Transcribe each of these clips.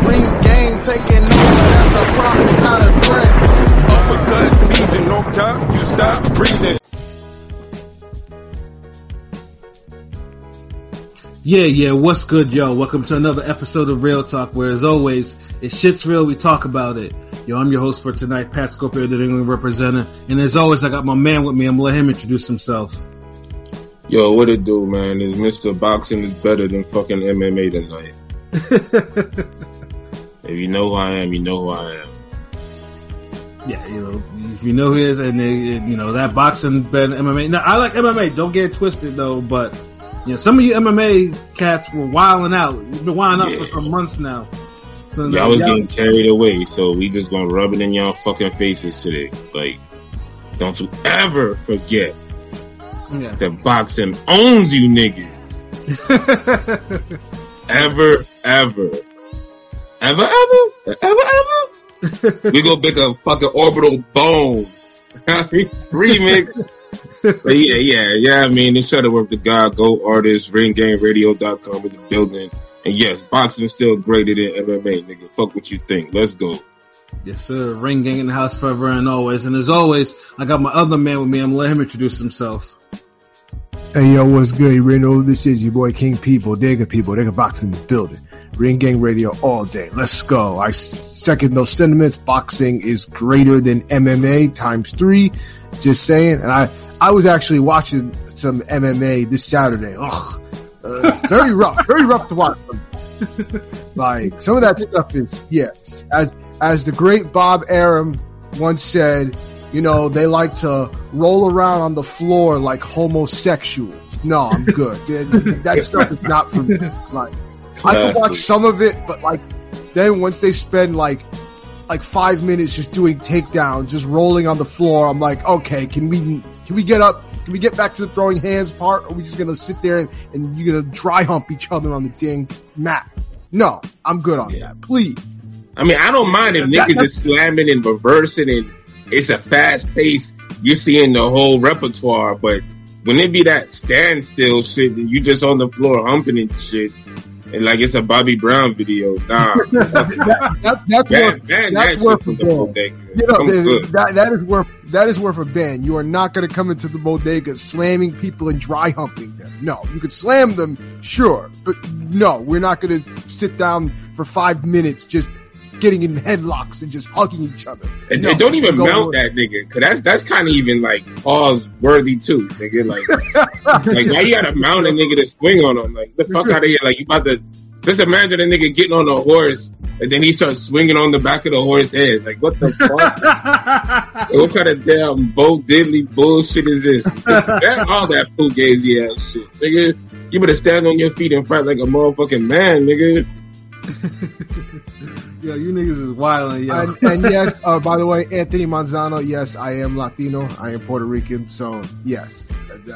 Ring game taking over, that's a promise, not a threat. Uppercut, knees and off top, you stop breathing. Yeah, what's good, yo? Welcome to another episode of Real Talk, where as always, if shit's real, we talk about it. Yo, I'm your host for tonight, Pat Scorpio, the New England representative. And as always, I got my man with me. I'm gonna let him introduce himself. Yo, what it do, man? Is Mr. Boxing is better than fucking MMA tonight. If you know who I am, you know who I am. Yeah, you know, if you know who he is, and you know, that boxing better than MMA. Now, I like MMA, don't get it twisted though, but you know, some of you MMA cats were wilding out. You've been wilding out for some months now. So I was getting carried away, so we just gonna rub it in y'all fucking faces today. Like, don't you ever forget that boxing owns you niggas. Ever. We gonna make a fucking orbital bone. Remix. But yeah. I mean, it's Shutterworth the God, Go Artist, RingGameRadio.com in the building. And yes, boxing's still greater than MMA, nigga. Fuck what you think. Let's go. Yes, sir. Ring Gang in the house forever and always. And as always, I got my other man with me. I'm gonna let him introduce himself. Hey, yo, what's good? You already know who this is. Your boy King People, Digga Boxing in the building. Ring Gang Radio all day. Let's go. I second those sentiments. Boxing is greater than MMA times 3. Just saying. And I was actually watching some MMA this Saturday. Very rough to watch them. Like, some of that stuff is, as the great Bob Arum once said, you know, they like to roll around on the floor like homosexuals. No, I'm good. That stuff is not for me. Like, I can watch some of it, but like, then once they spend like 5 minutes just doing takedowns, just rolling on the floor, I'm like, okay, can we get up? Can we get back to the throwing hands part? Or are we just gonna sit there and you're gonna dry hump each other on the dang mat? No, I'm good on that. Please. I mean, I don't mind if niggas is slamming and reversing and it's a fast pace. You're seeing the whole repertoire, but when it be that standstill shit, and you just on the floor humping and shit, and like it's a Bobby Brown video, nah. That's worth a ban. You know, that is worth a ban. You are not going to come into the bodega slamming people and dry humping them. No, you could slam them, sure, but no, we're not going to sit down for 5 minutes just getting in headlocks and just hugging each other. And don't even mount that nigga, cause that's kind of even like pause worthy too, nigga. Like why you gotta mount a nigga to swing on him? Like, the fuck out of here! Like, you about to just imagine a nigga getting on a horse and then he starts swinging on the back of the horse's head. Like, what the fuck? Like, what kind of damn Bo Diddley bullshit is this? All that fugazi ass shit, nigga. You better stand on your feet and fight like a motherfucking man, nigga. Yo, you niggas is wildin', yo. And yes, by the way, Anthony Manzano, yes, I am Latino. I am Puerto Rican, so yes.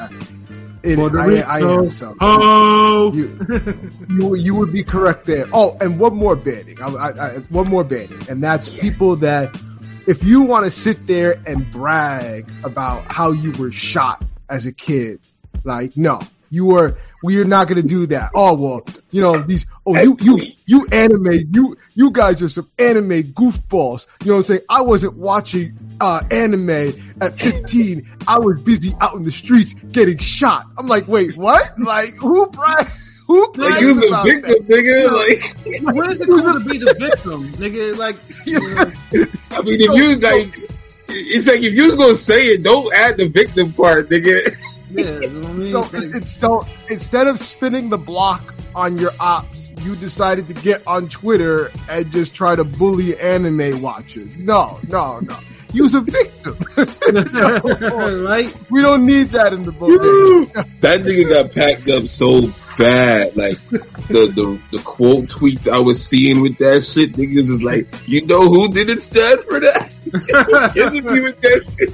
I am so. Oh! You would be correct there. Oh, and one more banning. One more banning. And that's people that, if you want to sit there and brag about how you were shot as a kid, like, no. We are not going to do that. Oh, well, you know, you anime, you guys are some anime goofballs. You know what I'm saying? I wasn't watching, anime at 15. I was busy out in the streets getting shot. I'm like, wait, what? Like, who brags like, you was a victim, that? nigga. Like, where's the cool to be the victim, nigga? Like, you know. I mean, if you, like, it's like, if you was going to say it, don't add the victim part, nigga. Yeah, you know what I mean? So instead of spinning the block on your ops, you decided to get on Twitter and just try to bully anime watchers. No. You was a victim. Right? We don't need that in the bodega. That nigga got packed up so bad. Like, the quote tweets I was seeing with that shit, niggas was like, you know who didn't stand for that? With that shit.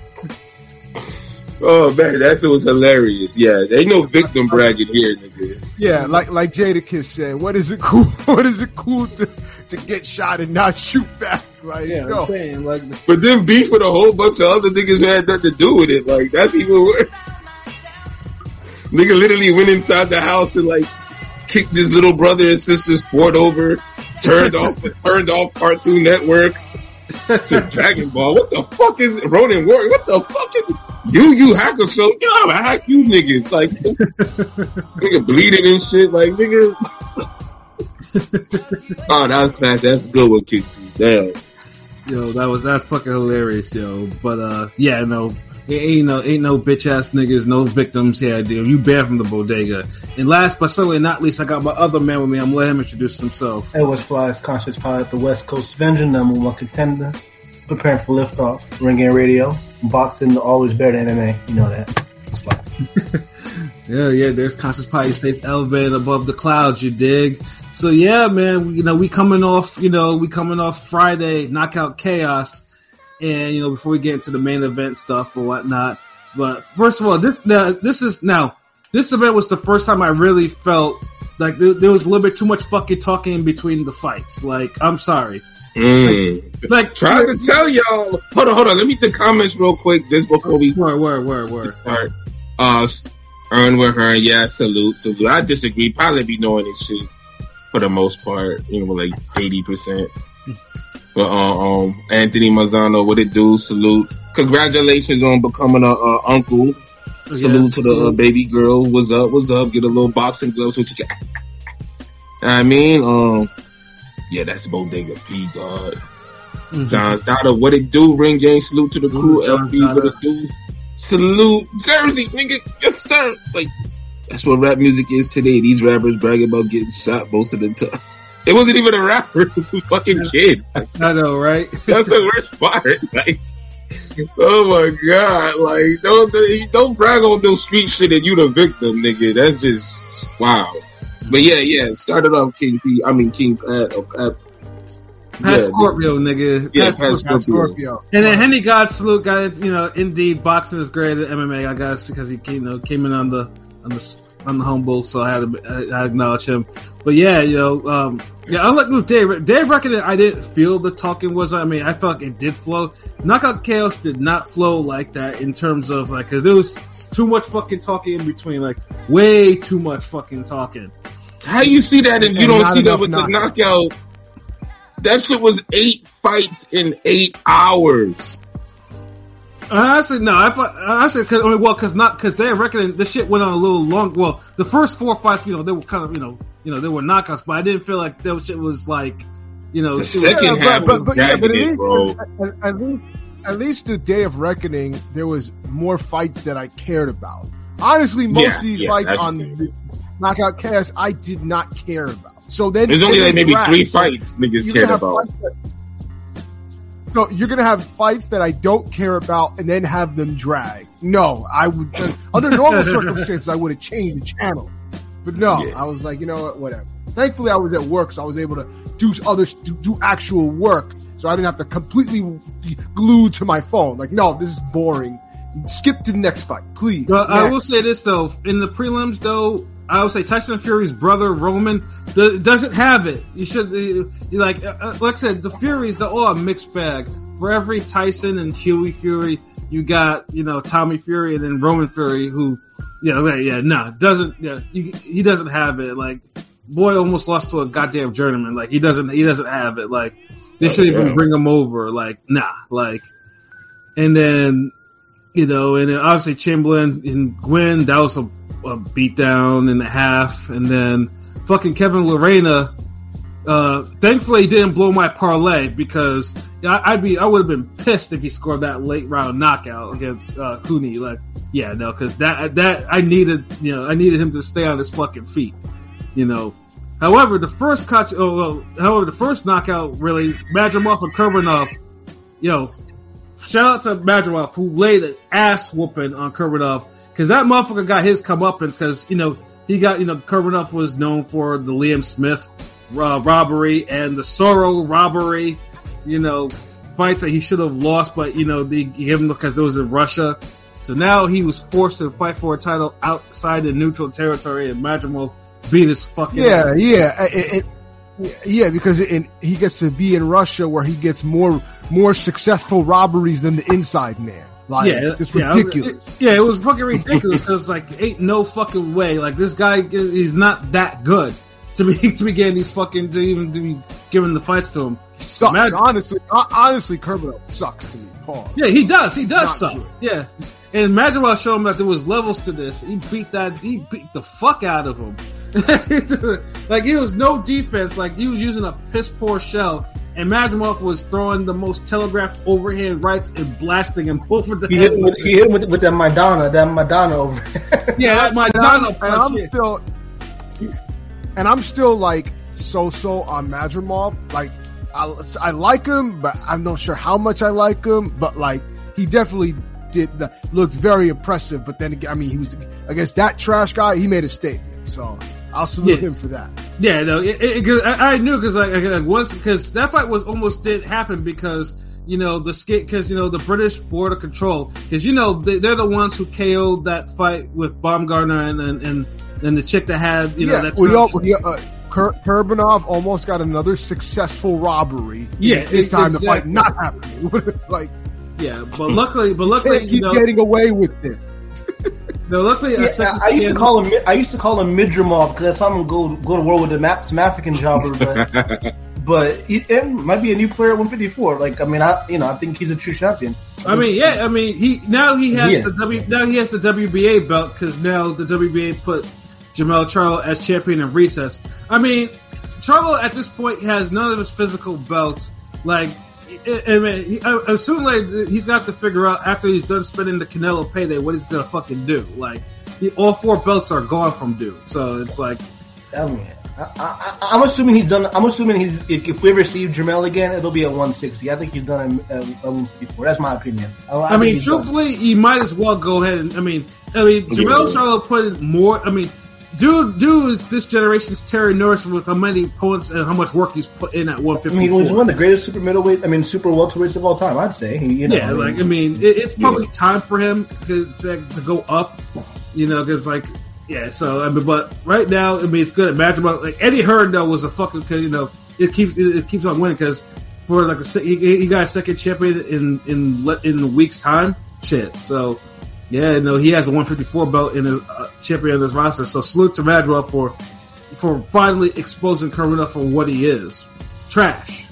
Oh man, that shit was hilarious. Yeah, there ain't no victim bragging here, nigga. Yeah, like Jadakiss said, what is it cool? What is it cool to get shot and not shoot back? Like, yeah, I'm saying, like, but then beef with a whole bunch of other niggas who had nothing to do with it. Like, that's even worse. Nigga literally went inside the house and like kicked his little brother and sister's fort over turned off Cartoon Network to Dragon Ball. What the fuck is Ronin Warrior? What the fuck is Yu Yu Hakusho? Yo, I hack you niggas. Like, nigga bleeding and shit. Like, nigga. Oh, that was classic. That's a good one, King P. Damn. Yo, that's fucking hilarious, yo. But yeah, no. Ain't no bitch ass niggas, no victims here. Dude. You banned from the bodega. And last but certainly not least, I got my other man with me. I'm gonna let him introduce himself. Hey, what's Fly's Conscious Pilot, the West Coast Avenger, #1 contender, preparing for liftoff, Ring Game Radio, boxing always better than MMA. You know that. That's fine. Yeah. There's Conscious Pilot, stays elevated above the clouds. You dig? So yeah, man. We coming off Friday, Knockout Chaos. And, before we get into the main event stuff or whatnot. But first of all, this event was the first time I really felt like there was a little bit too much fucking talking in between the fights. Like, I'm sorry. Like, trying to tell y'all. Hold on. Let me read the comments real quick just before we Word. start. Earn with her. Yeah, salute. I disagree. Probably be knowing this shit for the most part. Like 80%. But Anthony Mazzano, what it do? Salute! Congratulations on becoming a uncle. Salute to the baby girl. What's up? Get a little boxing glove. So I mean, yeah, that's Bodega P. God. John's daughter, what it do? Ring Game. Salute to the crew. LB, what it do? Salute Jersey, nigga. Yes, sir. Like that's what rap music is today. These rappers brag about getting shot most of the time. It wasn't even a rapper. It was a fucking kid. I know, right? That's the worst part. Like, oh my god! Like, don't brag on those street shit and you the victim, nigga. That's just wow. But yeah. Started off King Pat. Pat Scorpio, nigga. Yeah, Pat Scorpio. And then Henny God salute, guy. Indeed, boxing is great at MMA. I guess because he came in on the humble, so I had to acknowledge him. But yeah, unlike with Dave Reckoning, I didn't feel the talking was. I mean, I felt like it did flow. Knockout Chaos did not flow like that in terms of because there was too much fucking talking in between, like way too much fucking talking. How you see that if you don't see that with the knockout? That shit was 8 fights in 8 hours. Honestly, no. Because Dave Reckoning, this shit went on a little long. Well, the first 4 fights, they were kind of, they were knockouts, but I didn't feel like that shit was like, the second half was dragging, bro. At least the Day of Reckoning, there was more fights that I cared about. Honestly, most of these fights on the Knockout Chaos, I did not care about. So then there's only like maybe 3 fights niggas cared about. So you're going to have fights that I don't care about and then have them drag. No, I would, under normal circumstances, I would have changed the channel. But no, I was like, you know what, whatever. Thankfully, I was at work, so I was able to do actual work. So I didn't have to completely be glued to my phone. Like, no, this is boring. Skip to the next fight, please. Well, I will say this, though. In the prelims, though, I would say Tyson Fury's brother, Roman, doesn't have it. You should, like I said, the Furies, they're all a mixed bag. For every Tyson and Huey Fury, you got, Tommy Fury and then Roman Fury, who, he doesn't have it. Like, boy almost lost to a goddamn journeyman. Like, he doesn't have it. Like, they shouldn't even bring him over. Like, nah. Like, and then, and then obviously Chamberlain and Gwyn, that was a beatdown and a half. And then fucking Kevin Lorena, thankfully he didn't blow my parlay because I would have been pissed if he scored that late round knockout against Cooney. Like, because that I needed him to stay on his fucking feet. However, the first knockout really, Madrimov and Kurbanov, shout out to Madrimov who laid an ass whooping on Kurbanov because that motherfucker got his comeuppance because he got Kurbanov was known for the Liam Smith robbery and the Sorrow robbery, fights that he should have lost, but they gave him because it was in Russia. So now he was forced to fight for a title outside the neutral territory, and Madrimov beat his fucking because he gets to be in Russia where he gets more successful robberies than the inside man. Like, it's ridiculous. It was fucking ridiculous because like ain't no fucking way. Like this guy, he's not that good. to be getting these fucking to be giving the fights to him. Sucks. Honestly, Kurbanov sucks to me. Pause. Yeah, he does suck. Good. Yeah. And Madrimov showed him that there was levels to this. He beat the fuck out of him. Like, it was no defense. Like, he was using a piss poor shell, and Madrimov was throwing the most telegraphed overhand rights and blasting him over the head. He hit him with that Madonna over. Yeah, that Madonna punch. And I'm still like so on Madrimov. Like, I like him, but I'm not sure how much I like him. But like, he definitely looked very impressive. But then again, I mean, he was against that trash guy. He made a statement, so I'll salute him for that. Yeah, no, I knew because that fight didn't happen because the British Border Control, because they're the ones who KO'd that fight with Baumgartner and the chick that had Kurbanov almost got another successful robbery. Yeah, this time the fight not happening. Like, yeah, but luckily, keep getting away with this. No, luckily, I used to call him Midrimov because I saw him go to war with some African jobber, but it might be a new player at 154. Like, I mean, I think he's a true champion. He has the WBA belt because now the WBA put Jermell Charlo as champion in recess. I mean, Charlo at this point has none of his physical belts. Like, assuming he's got to figure out after he's done spending the Canelo payday what he's gonna fucking do. Like, all 4 belts are gone from dude. So it's like, I'm assuming he's done. I'm assuming if we ever see Jermell again, it'll be at 160. I think he's done at 154. That's my opinion. I mean, truthfully, you might as well go ahead and Jermell Charlo put in more. I mean, dude is this generation's Terry Norris with how many opponents and how much work he's put in at 154. I mean, he was one of the greatest super welterweights of all time, I'd say. It's probably time for him to go up, because but right now, it's good at Madrimov. Like, Eddie Hearn, though, was a fucking, it keeps on winning because for he got a second champion in a week's time. Shit. So, yeah, he has a 154 belt in his champion in his roster. So salute to Madrimov for finally exposing Kurbanov for what he is. Trash.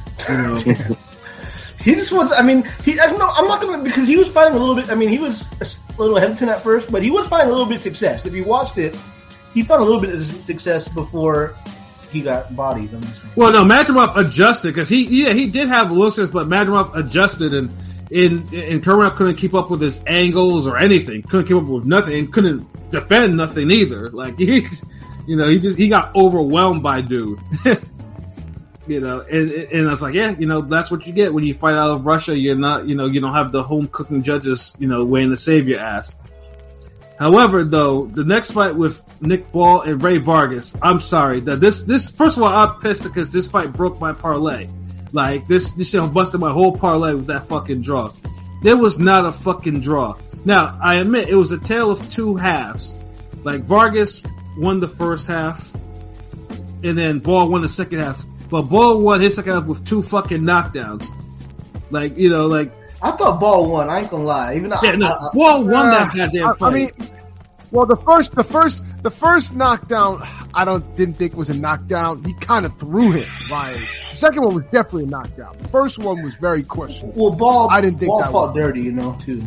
He just was. I mean, I'm not gonna, because he was fighting a little bit. I mean, he was a little hesitant at first, but he was finding a little bit of success. If you watched it, he found a little bit of success before he got bodied. I'm just saying. Well, no, Madrimov adjusted because he did have losers, but Madrimov adjusted and Kurbanov couldn't keep up with his angles or anything. Couldn't keep up with nothing and couldn't defend nothing either. Like, he got overwhelmed by dude. And I was like, that's what you get when you fight out of Russia. You're not, you don't have the home cooking judges, waiting to save your ass. However, though, the next fight with Nick Ball and Ray Vargas, I'm sorry that this first of all, I'm pissed because this fight broke my parlay. Like, this shit busted my whole parlay with that fucking draw. There was not a fucking draw. Now, I admit it was a tale of 2 halves. Like, Vargas won the first half, and then Ball won the second half. But Ball won his second half with 2 fucking knockdown. Like, I thought Ball won. I ain't gonna lie. Ball won that goddamn fight. I mean, well, the first knockdown, didn't think was a knockdown. He kind of threw him. Like, the second one was definitely a knockdown. The first one was very questionable. Well, Ball, I didn't think Ball that fought was dirty, too.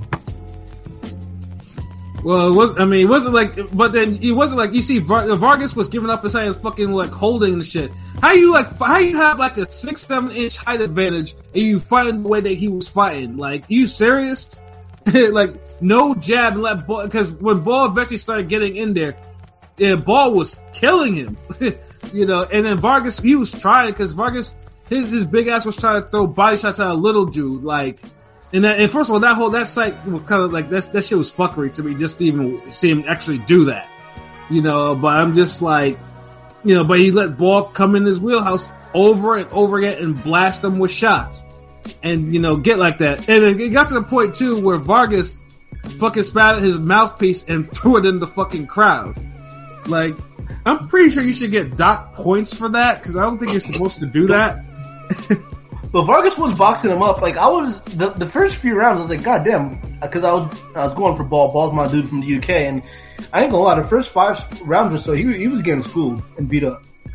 Well, it wasn't like, but then it wasn't like, you see, Vargas was giving up his hands, fucking like holding the shit. How you have like a 6-7 inch height advantage and you fighting the way that he was fighting? Like, you serious? Like, no jab and let Ball, because when Ball eventually started getting in there, Ball was killing him, and then Vargas, he was trying, because Vargas, his big ass was trying to throw body shots at a little dude, like, and first of all, that sight was kind of like, that shit was fuckery to me, just to even see him actually do that, but I'm just like, but he let Ball come in his wheelhouse over and over again and blast him with shots. And, get like that. And it got to the point, too, where Vargas fucking spat at his mouthpiece and threw it in the fucking crowd. Like, I'm pretty sure you should get dot points for that, because I don't think you're supposed to do that. But Vargas was boxing him up. Like, I was, the first few rounds, I was like, God damn, because I was going for Ball. Ball's my dude from the UK, and I ain't gonna lie, the first 5 rounds or so, he was getting schooled and beat up.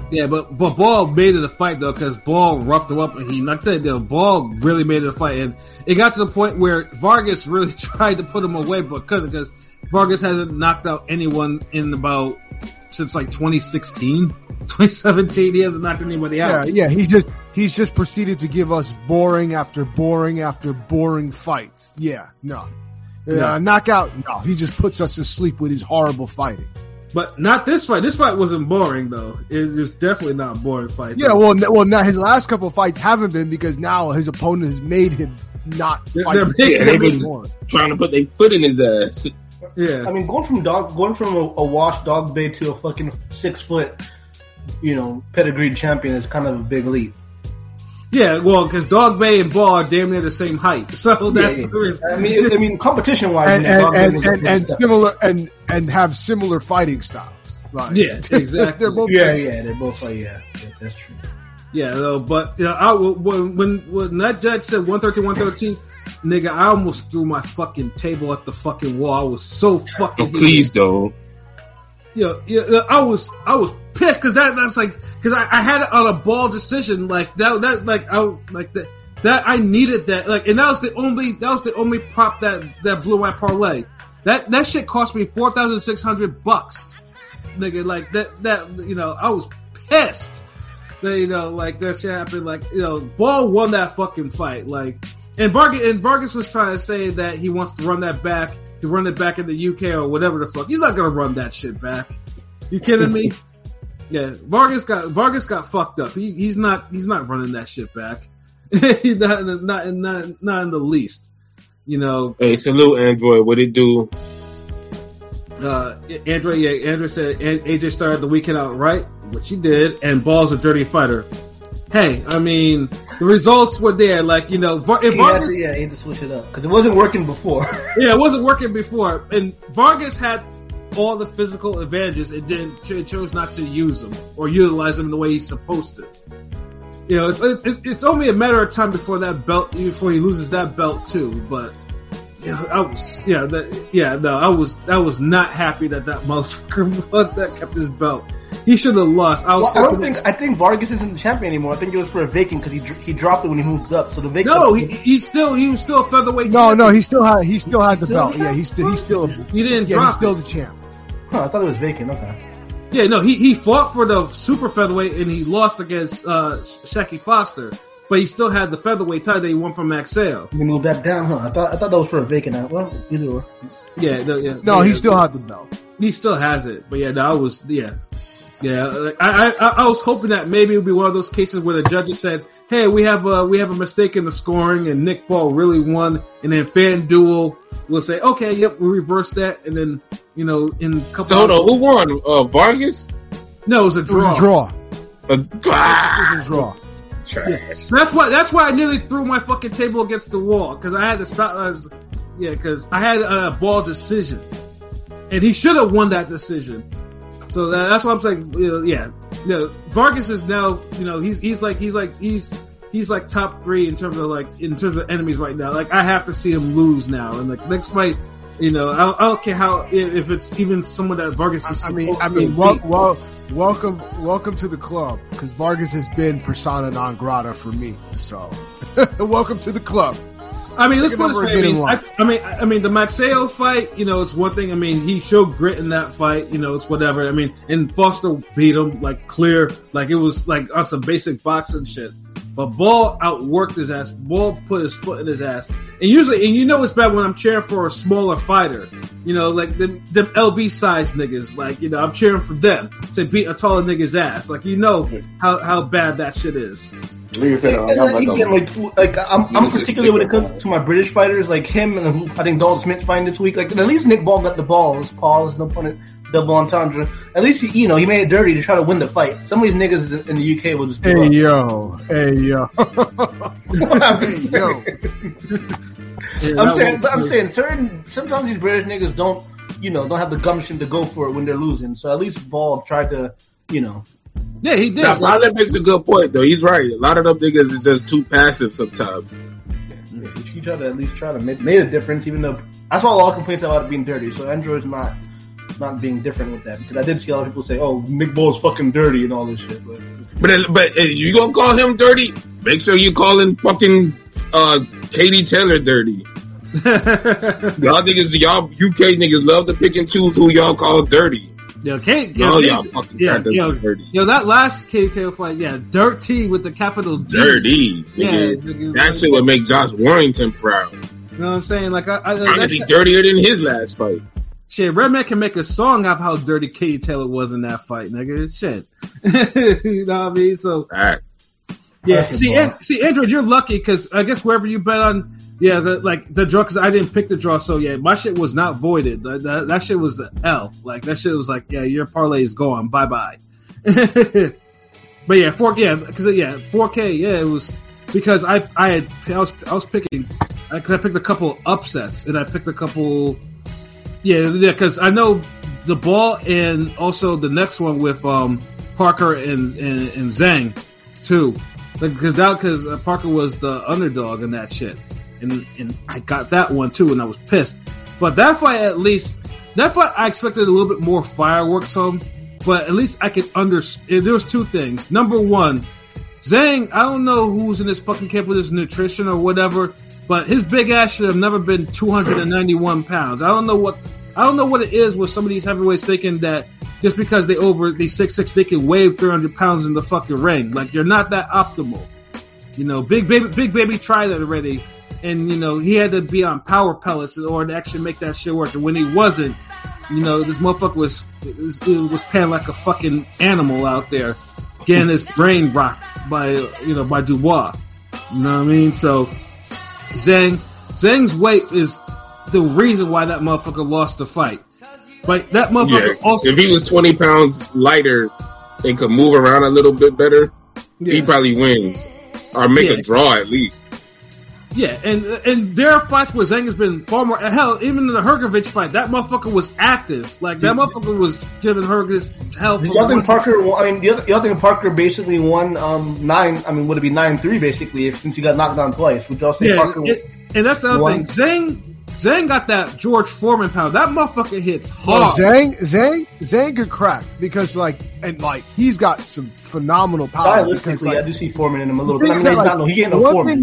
Yeah, but Ball made it a fight though, because Ball roughed him up, and like I said, Ball really made it a fight, and it got to the point where Vargas really tried to put him away, but couldn't, because Vargas hasn't knocked out anyone since like 2016, 2017. He hasn't knocked anybody out. Yeah. He's just proceeded to give us boring after boring after boring fights. Yeah, no. Knockout, no. He just puts us to sleep with his horrible fighting. But not this fight. This fight wasn't boring though. It was definitely not a boring fight. Yeah, well, now his last couple of fights haven't been, because now his opponent has made him not fight anymore. Trying to put their foot in his ass. Yeah, I mean, going from a washed dog bay to a fucking 6 foot, pedigreed champion is kind of a big leap. Yeah, well, because Dog Bay and Ball are damn near the same height, so that's the reason. I mean, competition wise, and similar and have similar fighting styles. Like, yeah, exactly. they're both like, that's true. Yeah, though, but when that judge said 113, nigga, I almost threw my fucking table at the fucking wall. I was so fucking. Please don't. Yeah, I was pissed, because that's like, because I had it on a Ball decision, like that like I was like that I needed that, like, and that was the only prop that blew my parlay. That shit cost me $4,600, nigga. Like that I was pissed. That, like that shit happened. Like, Ball won that fucking fight. Like, and Vargas was trying to say that he wants to run that back. To run it back in the UK or whatever the fuck. He's not gonna run that shit back. You kidding me? Yeah, Vargas got fucked up. He's not running that shit back. He's not in the least. Hey, salute Android. What it do? Android said AJ started the weekend out right, which he did, and Ball's a dirty fighter. Hey, I mean, the results were there. Like, he had to switch it up because it wasn't working before. Yeah, it wasn't working before, and Vargas had all the physical advantages, and then chose not to use them or utilize them the way he's supposed to. It's only a matter of time before he loses that belt too. But I was not happy that motherfucker that kept his belt. He should have lost. I think Vargas isn't the champion anymore. I think it was for a vacant because he dropped it when he moved up. So the vacant. No, he was still a featherweight. No, he still had the belt. Yeah, he's still. He didn't drop. He's still the champ. Huh, I thought it was vacant. Okay. Yeah, no, he fought for the super featherweight and he lost against Shaky Foster, but he still had the featherweight title that he won from Maxell. He moved that down, huh? I thought that was for a vacant. Well, either or. Yeah, he still had the belt. He still has it, but I was hoping that maybe it would be one of those cases where the judges said, "Hey, we have a mistake in the scoring, and Nick Ball really won," and then FanDuel will say, "Okay, yep, we reversed that," and then in a couple. So hold on, who won? Vargas? No, it was a draw. It was a draw. It was a draw. Yeah. That's why I nearly threw my fucking table against the wall, because I had to stop. Because I had a Ball decision, and he should have won that decision. So that's what I'm saying. Vargas is now, he's like top 3 in terms of enemies right now. Like, I have to see him lose now, and like next fight, I don't care if it's even someone that Vargas is. Welcome to the club, because Vargas has been persona non grata for me. So, welcome to the club. I mean, let's put it this way. I mean, the Maxell fight, it's one thing. I mean, he showed grit in that fight. It's whatever. I mean, and Foster beat him like clear, like it was like on some basic boxing shit. But Ball outworked his ass. Ball put his foot in his ass. And usually, it's bad when I'm cheering for a smaller fighter. Like them LB size niggas. Like, I'm cheering for them to beat a taller nigga's ass. Like, how bad that shit is. I'm particularly when it comes to my British fighters, like him and I think Dalton Smith fighting this week. Like, at least Nick Ball got the balls. Pause, no pun, double entendre. At least he made it dirty to try to win the fight. Some of these niggas in the UK will just. Hey yo. I'm saying sometimes these British niggas don't have the gumption to go for it when they're losing. So at least Ball tried to. Yeah, he did. Now, that makes a good point, though. He's right. A lot of them niggas is just too passive sometimes. Yeah, he tried to at least made a difference, even though I saw a lot of complaints about it being dirty. So Android's not not being different with that, because I did see a lot of people say, "Oh, Nick Ball's fucking dirty" and all this shit. But you gonna call him dirty? Make sure you calling fucking Katie Taylor dirty. Y'all UK niggas love to pick and choose who y'all call dirty. Yo, y'all fucking dirty. Yo, that last Katie Taylor fight, dirty with the capital D. Dirty. That shit would make Josh Warrington proud. You know what I'm saying? Like, honestly, dirtier than his last fight. Shit, Redman can make a song of how dirty Katie Taylor was in that fight, nigga. Shit. You know what I mean? So, yeah. See, Andrew, you're lucky because I guess wherever you bet on, the draw, because I didn't pick the draw, so yeah, my shit was not voided. That shit was an L. Like, that shit was like, your parlay is gone. Bye bye. But yeah, 4K, it was because I was picking, because I picked a couple upsets and I picked a couple. Because I know the ball and also the next one with Parker and Zhang too, because Parker was the underdog in that shit, and I got that one too, and I was pissed. But that fight I expected a little bit more fireworks from, but at least I could understand. There was two things. Number one, Zhang, I don't know who's in this fucking camp with his nutrition or whatever, but his big ass should have never been 291 pounds. I don't know what it is with some of these heavyweights thinking that just because they over the 6'6", they can wave 300 pounds in the fucking ring. Like, you're not that optimal. You know, Big Baby tried that already, and he had to be on power pellets in order to actually make that shit work. And when he wasn't, this motherfucker was panting like a fucking animal out there, getting his brain rocked by Dubois. You know what I mean? So Zhang's weight is the reason why that motherfucker lost the fight. But that motherfucker also, if he was 20 pounds lighter and could move around a little bit better, he probably wins or make a draw at least. Yeah, and there are fights where Zhang has been far more. Hell, even in the Hrgovic fight, that motherfucker was active. Like, that motherfucker was giving Hrgovic hell. Y'all think Parker basically won would it be 9-3 basically since he got knocked down twice? Would y'all say Parker? And that's the other thing. Zhang got that George Foreman power. That motherfucker hits hard. Zhang could crack because he's got some phenomenal power. Stylistically, I do see Foreman in him a little bit. He ain't no Foreman.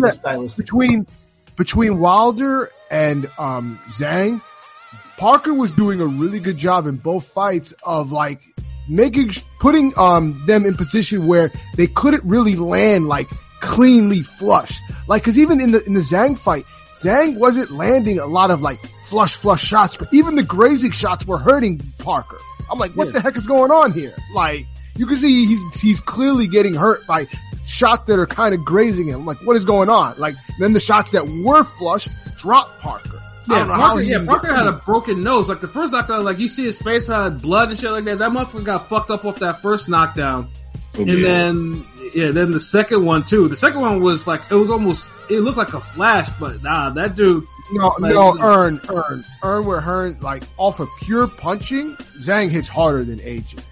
Between Wilder and Zhang, Parker was doing a really good job in both fights of putting them in position where they couldn't really land cleanly flush. Because even in the Zhang fight, Zhang wasn't landing a lot of flush shots, but even the grazing shots were hurting Parker. I'm like, what the heck is going on here? You can see he's clearly getting hurt by shots that are kind of grazing him. I'm like, what is going on? Then the shots that were flush dropped Parker. Parker had a broken nose. The first knockdown, you see his face had blood and shit like that. That motherfucker got fucked up off that first knockdown. And then the second one too. The second one was it looked like a flash, but nah, that dude. Earn where Hearn, off of pure punching, Zhang hits harder than AJ.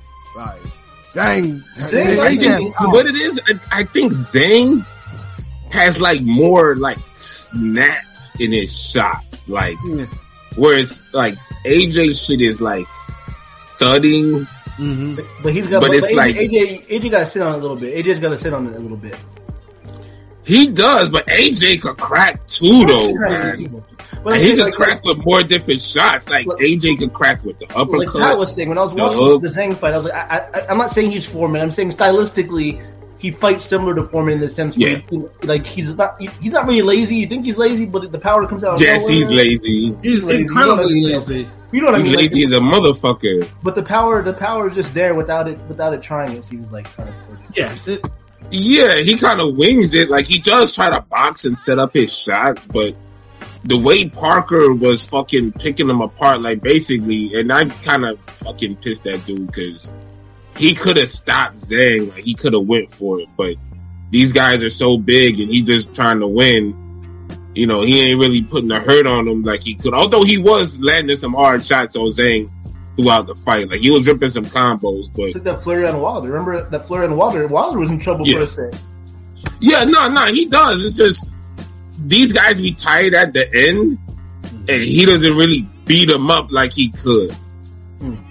Zhang what it is, I think Zhang has more snap in his shots, whereas AJ shit is thudding. Mm-hmm. But he's got. But it's AJ got to sit on it a little bit. AJ's got to sit on it a little bit. He does, but AJ could crack too, though, man. He could crack with more different shots. AJ could crack with the uppercut. I was saying when I was watching the Zhang fight, I was I'm not saying he's Foreman. I'm saying stylistically, he fights similar to Foreman in the sense where he's not really lazy. You think he's lazy, but the power comes out. Yes, he's lazy. He's incredibly lazy. You know what I mean? Lazy as a motherfucker. But the power is just there without it trying. It seems kind of. Yeah, he kind of wings it. He does try to box and set up his shots, but the way Parker was fucking picking him apart, basically, and I kind of fucking pissed that dude because he could have stopped Zhang. He could have went for it, but these guys are so big and he just trying to win. He ain't really putting a hurt on him like he could. Although he was landing some hard shots on Zhang throughout the fight. He was ripping some combos, but... Like that Fleury on Wilder. Remember that Fleury on Wilder? Wilder was in trouble for a second. Yeah, no, he does. It's just... These guys be tired at the end, and he doesn't really beat them up like he could.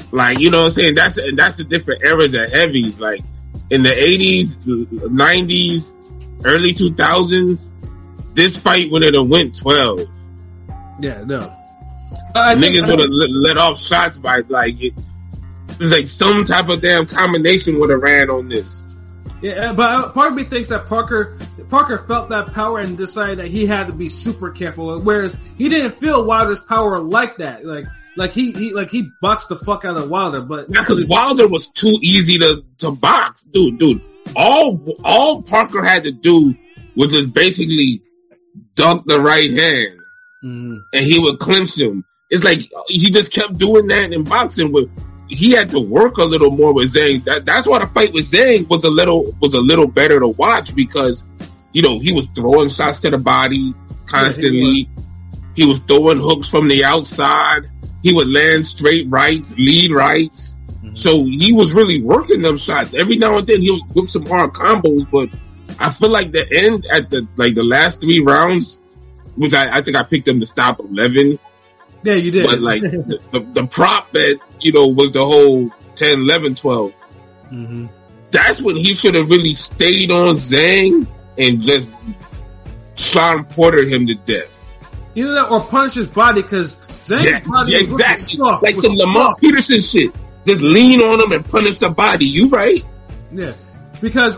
Like, you know what I'm saying? That's the different eras of heavies. Like in the 80s, 90s, early 2000s, this fight would have went 12. Yeah, no. Niggas would have let off shots by like it's like some type of damn combination would have ran on this. Yeah, but part of me thinks that Parker felt that power and decided that he had to be super careful. Whereas he didn't feel Wilder's power like that. Like he boxed the fuck out of Wilder, but because Wilder was too easy to box, dude. All Parker had to do was just basically dunk the right hand, and he would clinch him. It's like he just kept doing that in boxing. He had to work a little more with Zhang. That's why the fight with Zhang was a little better to watch because he was throwing shots to the body constantly. He was throwing hooks from the outside. He would land straight rights, lead rights. So he was really working them shots. Every now and then he would whip some hard combos, but I feel like the end at the last 3 rounds, which I think I picked him to stop 11. Yeah, you did. But like the prop bet, was the whole 10, 11, 12. Mm-hmm. That's when he should have really stayed on Zhang and just Sean Porter him to death. Either that or punish his body because Zhang's body was exactly soft, like some Lamar Peterson shit. Just lean on him and punish the body. You right? Yeah. Because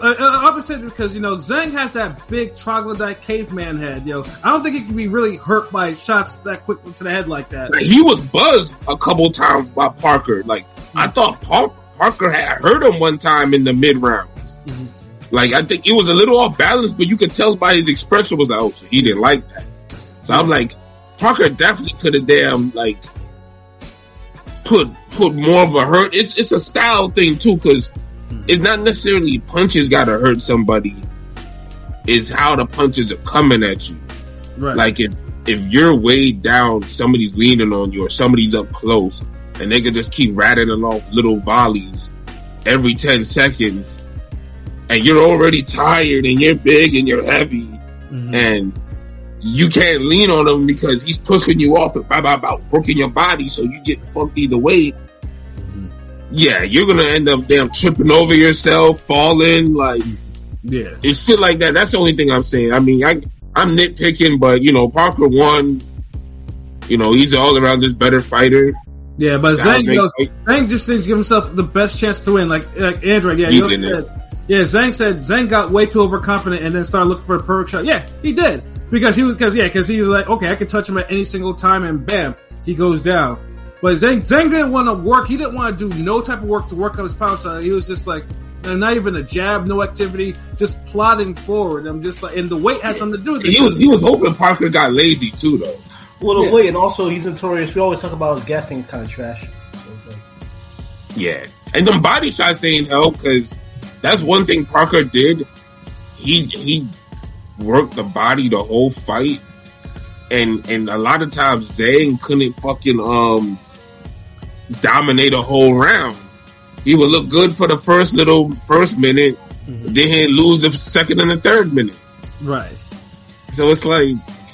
Zhang has that big troglodyte caveman head, I don't think he can be really hurt by shots that quick to the head like that. Like, he was buzzed a couple times by Parker. Like I thought Parker had hurt him one time in the mid rounds. Mm-hmm. Like I think it was a little off balance, but you could tell by his expression was like, oh shit, he didn't like that. So I'm like, Parker definitely could have damn like put more of a hurt. It's a style thing too, because it's not necessarily punches gotta hurt somebody. It's how the punches are coming at you. Right. Like if you're weighed down, somebody's leaning on you or somebody's up close and they can just keep rattling off little volleys every 10 seconds and you're already tired and you're big and you're heavy and you can't lean on him because he's pushing you off about working your body so you get fucked either way. Yeah, you're gonna end up damn tripping over yourself, falling, like it's shit like that. That's the only thing I'm saying. I mean, I'm nitpicking, but Parker won. He's all around just better fighter. Yeah, but Zhang just didn't give himself the best chance to win. Like Andrew, Zhang said Zhang got way too overconfident and then started looking for a perfect shot. Yeah, he did because he was like, okay, I can touch him at any single time, and bam, he goes down. But Zhang didn't want to work. He didn't want to do no type of work to work up his power side. He was just like, not even a jab, no activity, just plodding forward. I'm just like, and the weight had something to do with it. He was hoping Parker got lazy too, though. Well, the weight, and also he's notorious. We always talk about his guessing kind of trash. Yeah, and them body shots ain't help because that's one thing Parker did. He worked the body the whole fight, and a lot of times Zhang couldn't fucking dominate a whole round. He would look good for the first minute, then he'd lose the second and the third minute. Right. So it's like,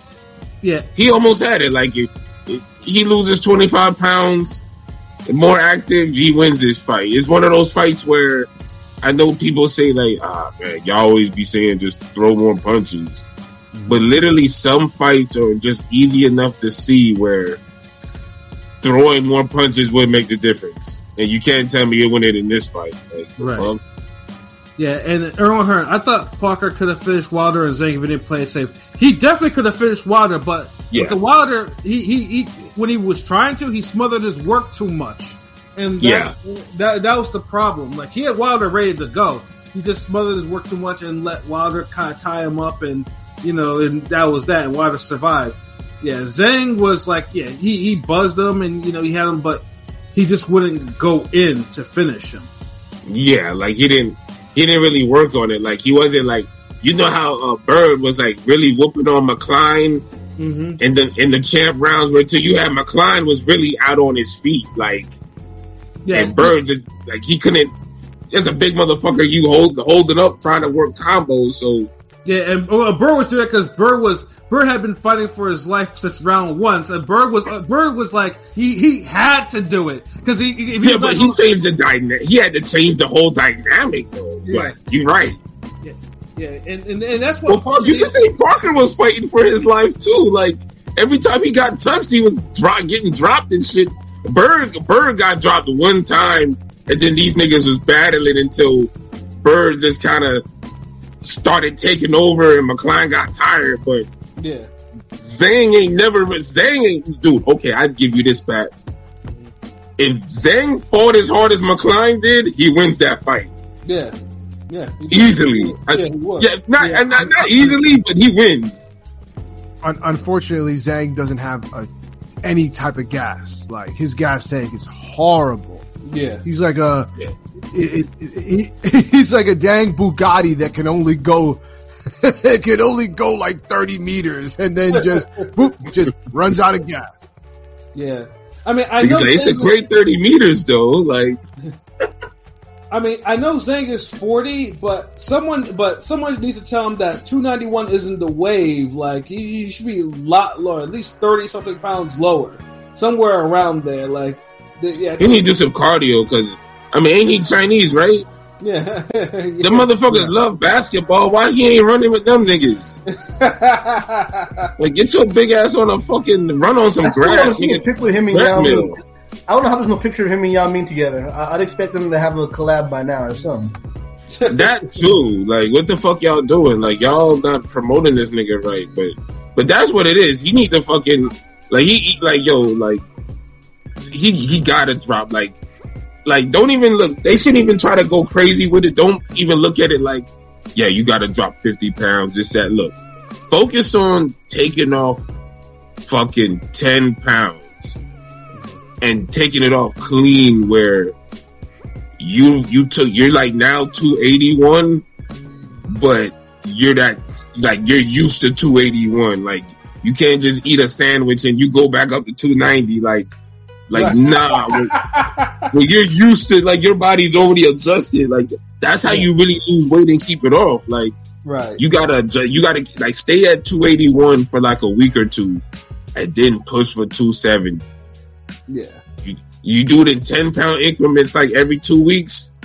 he almost had it. Like if he loses 25 pounds, more active, he wins this fight. It's one of those fights where I know people say like, man, y'all always be saying just throw more punches. But literally some fights are just easy enough to see where throwing more punches would make the difference. And you can't tell me you win it in this fight. Like, right. Yeah, and Errol Hearn, I thought Parker could have finished Wilder and Zhang if he didn't play it safe. He definitely could have finished Wilder, but with the Wilder, he when he was trying to, he smothered his work too much. And that was the problem. Like, he had Wilder ready to go. He just smothered his work too much and let Wilder kind of tie him up, and and that was that. And Wilder survived. Yeah, Zhang was like, he buzzed him, and he had him, but he just wouldn't go in to finish him. Yeah, like he didn't really work on it. Like he wasn't like, how Bird was like really whooping on McCline in the champ rounds, where till you had McCline was really out on his feet, like. Yeah, and Bird just like he couldn't. There's a big motherfucker holding up trying to work combos. So yeah, and Bird was doing it because Bird Bird had been fighting for his life since round 1. So Bird was like he had to do it because but he changed the dynamic. He had to change the whole dynamic though. Yeah. But you're right. Yeah, and that's what. Well, you can say Parker was fighting for his life too. Like every time he got touched, he was getting dropped and shit. Bird got dropped one time, and then these niggas was battling until Bird just kind of started taking over, and McCline got tired. But yeah, Zhang ain't, dude. Okay, I'd give you this back. If Zhang fought as hard as McCline did, he wins that fight. Yeah. Easily. Not easily, but he wins. Unfortunately, Zhang doesn't have any type of gas. Like his gas tank is horrible. Yeah, he's like he's like a dang Bugatti that can only go like 30 meters and then just runs out of gas. Yeah, I mean, I know it's a great 30 meters though. Like, I mean, I know Zhang is 40, but someone needs to tell him that 291 isn't the wave. Like he should be a lot lower, at least 30 something pounds lower, somewhere around there. Like, he need to do some cardio because I mean, ain't he Chinese, right? Yeah, the motherfuckers love basketball. Why he ain't running with them niggas? Like, get your big ass on a fucking run on some grass. I pick with him and Yao Ming. I don't know how there's no picture of him and Yao Ming together. I'd expect them to have a collab by now or something. That too. Like, what the fuck y'all doing? Like, y'all not promoting this nigga right. But that's what it is. He need to fucking he gotta drop. Like, don't even look. They shouldn't even try to go crazy with it. Don't even look at it like, yeah, you gotta drop 50 pounds. This, that. Look, focus on taking off fucking 10 pounds. And taking it off clean, where you're like now 281, but you're used to 281. Like, you can't just eat a sandwich and you go back up to 290. Like nah. When you're used to, like, your body's already adjusted. Like, that's how you really lose weight and keep it off. Like, right. You gotta like stay at 281 for like a week or two, and then push for 270. Yeah. You do it in 10-pound increments like every 2 weeks.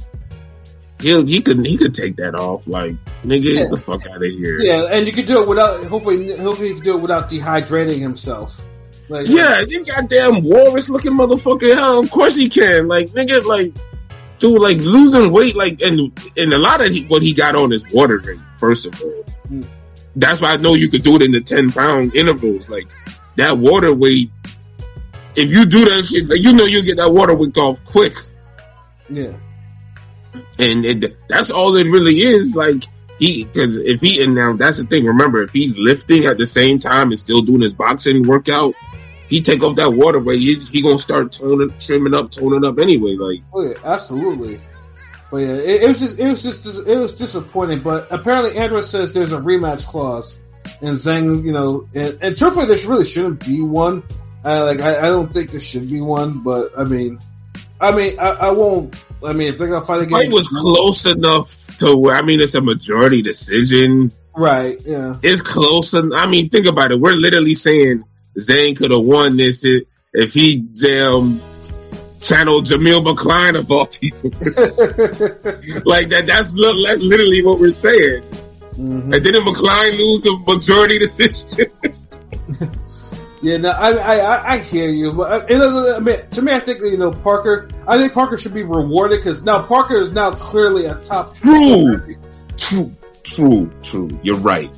He could take that off. Like, nigga, get the fuck out of here. Yeah, and you could do it without, hopefully you can do it without dehydrating himself. Like, you goddamn walrus looking motherfucker. Hell, of course he can. Like, nigga, like, dude, like, losing weight, like, and a lot of what he got on is water weight, first of all. That's why I know you could do it in the 10-pound intervals. Like, that water weight, if you do that shit, like, you know you'll get that water weight off quick. Yeah. And that's all it really is. Like, and now that's the thing, remember, if he's lifting at the same time and still doing his boxing workout, he take off that water weight, he gonna start toning up anyway. Like, oh yeah, absolutely. But yeah, it was disappointing. But apparently, Andrew says there's a rematch clause, and Zhang, you know, and truthfully, there really shouldn't be one. I don't think there should be one, but I mean, I won't. I mean, if they're gonna fight again, it was close enough to where, I mean, it's a majority decision, right? Yeah, it's close. I mean, think about it. We're literally saying Zhang could have won this if he channeled Jamil McCline of all people. Like that. That's literally what we're saying. Mm-hmm. And didn't McCline lose a majority decision? Yeah, no, I hear you, but I mean, to me, I think, you know, Parker should be rewarded because now Parker is now clearly a top. True. You're right.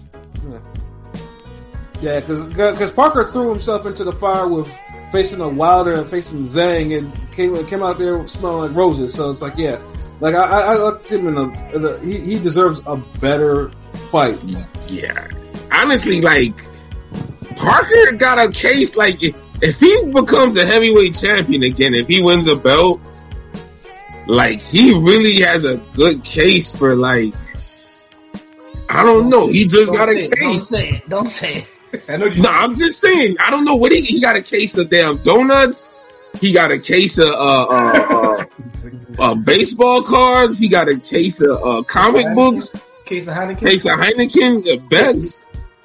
Yeah, because Parker threw himself into the fire with facing a Wilder and facing Zhang, and came out there smelling like roses. So it's like, yeah, like I like to see him he deserves a better fight. Yeah, honestly, like, Parker got a case. Like, if he becomes a heavyweight champion again, if he wins a belt, like, he really has a good case for, like, I don't know. He just got a case. Don't say it. No, I'm just saying. I don't know what he got a case of damn donuts. He got a case of baseball cards. He got a case of comic books. Case of Heineken. Bex.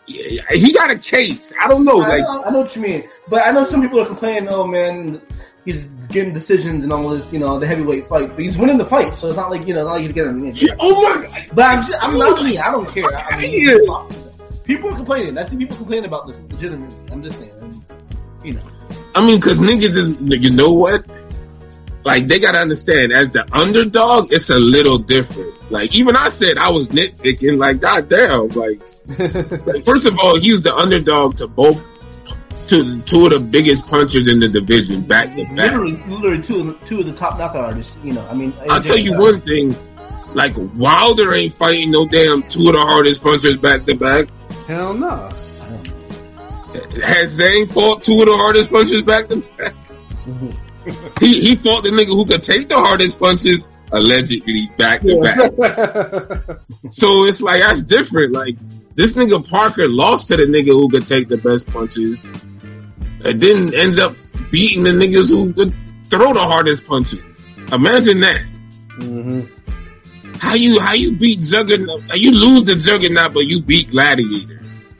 he got a case. I don't know. I know what you mean, but I know some people are complaining. Oh man, he's getting decisions and all this. The heavyweight fight, but he's winning the fight, so it's not like not like you get him. Oh my god! But I'm not me. I don't care. People are complaining. I see people complaining about this legitimately. I'm just saying. I mean, because niggas is, you know what? Like, they gotta understand, as the underdog, it's a little different. Like, even I said I was nitpicking, like, goddamn, like first of all, he's the underdog to two of the biggest punchers in the division, back to back. Literally two of the top knockout artists, I mean, I'll tell you one thing, like, Wilder ain't fighting no damn two of the hardest punchers back to back. Hell no. Has Zhang fought two of the hardest punches back to back? He fought the nigga who could take the hardest punches, allegedly, back to back. So it's like, that's different. Like, this nigga Parker lost to the nigga who could take the best punches, and then ends up beating the niggas who could throw the hardest punches. Imagine that. Mm-hmm. How you beat Juggernaut? You lose the Juggernaut, but you beat Gladiator.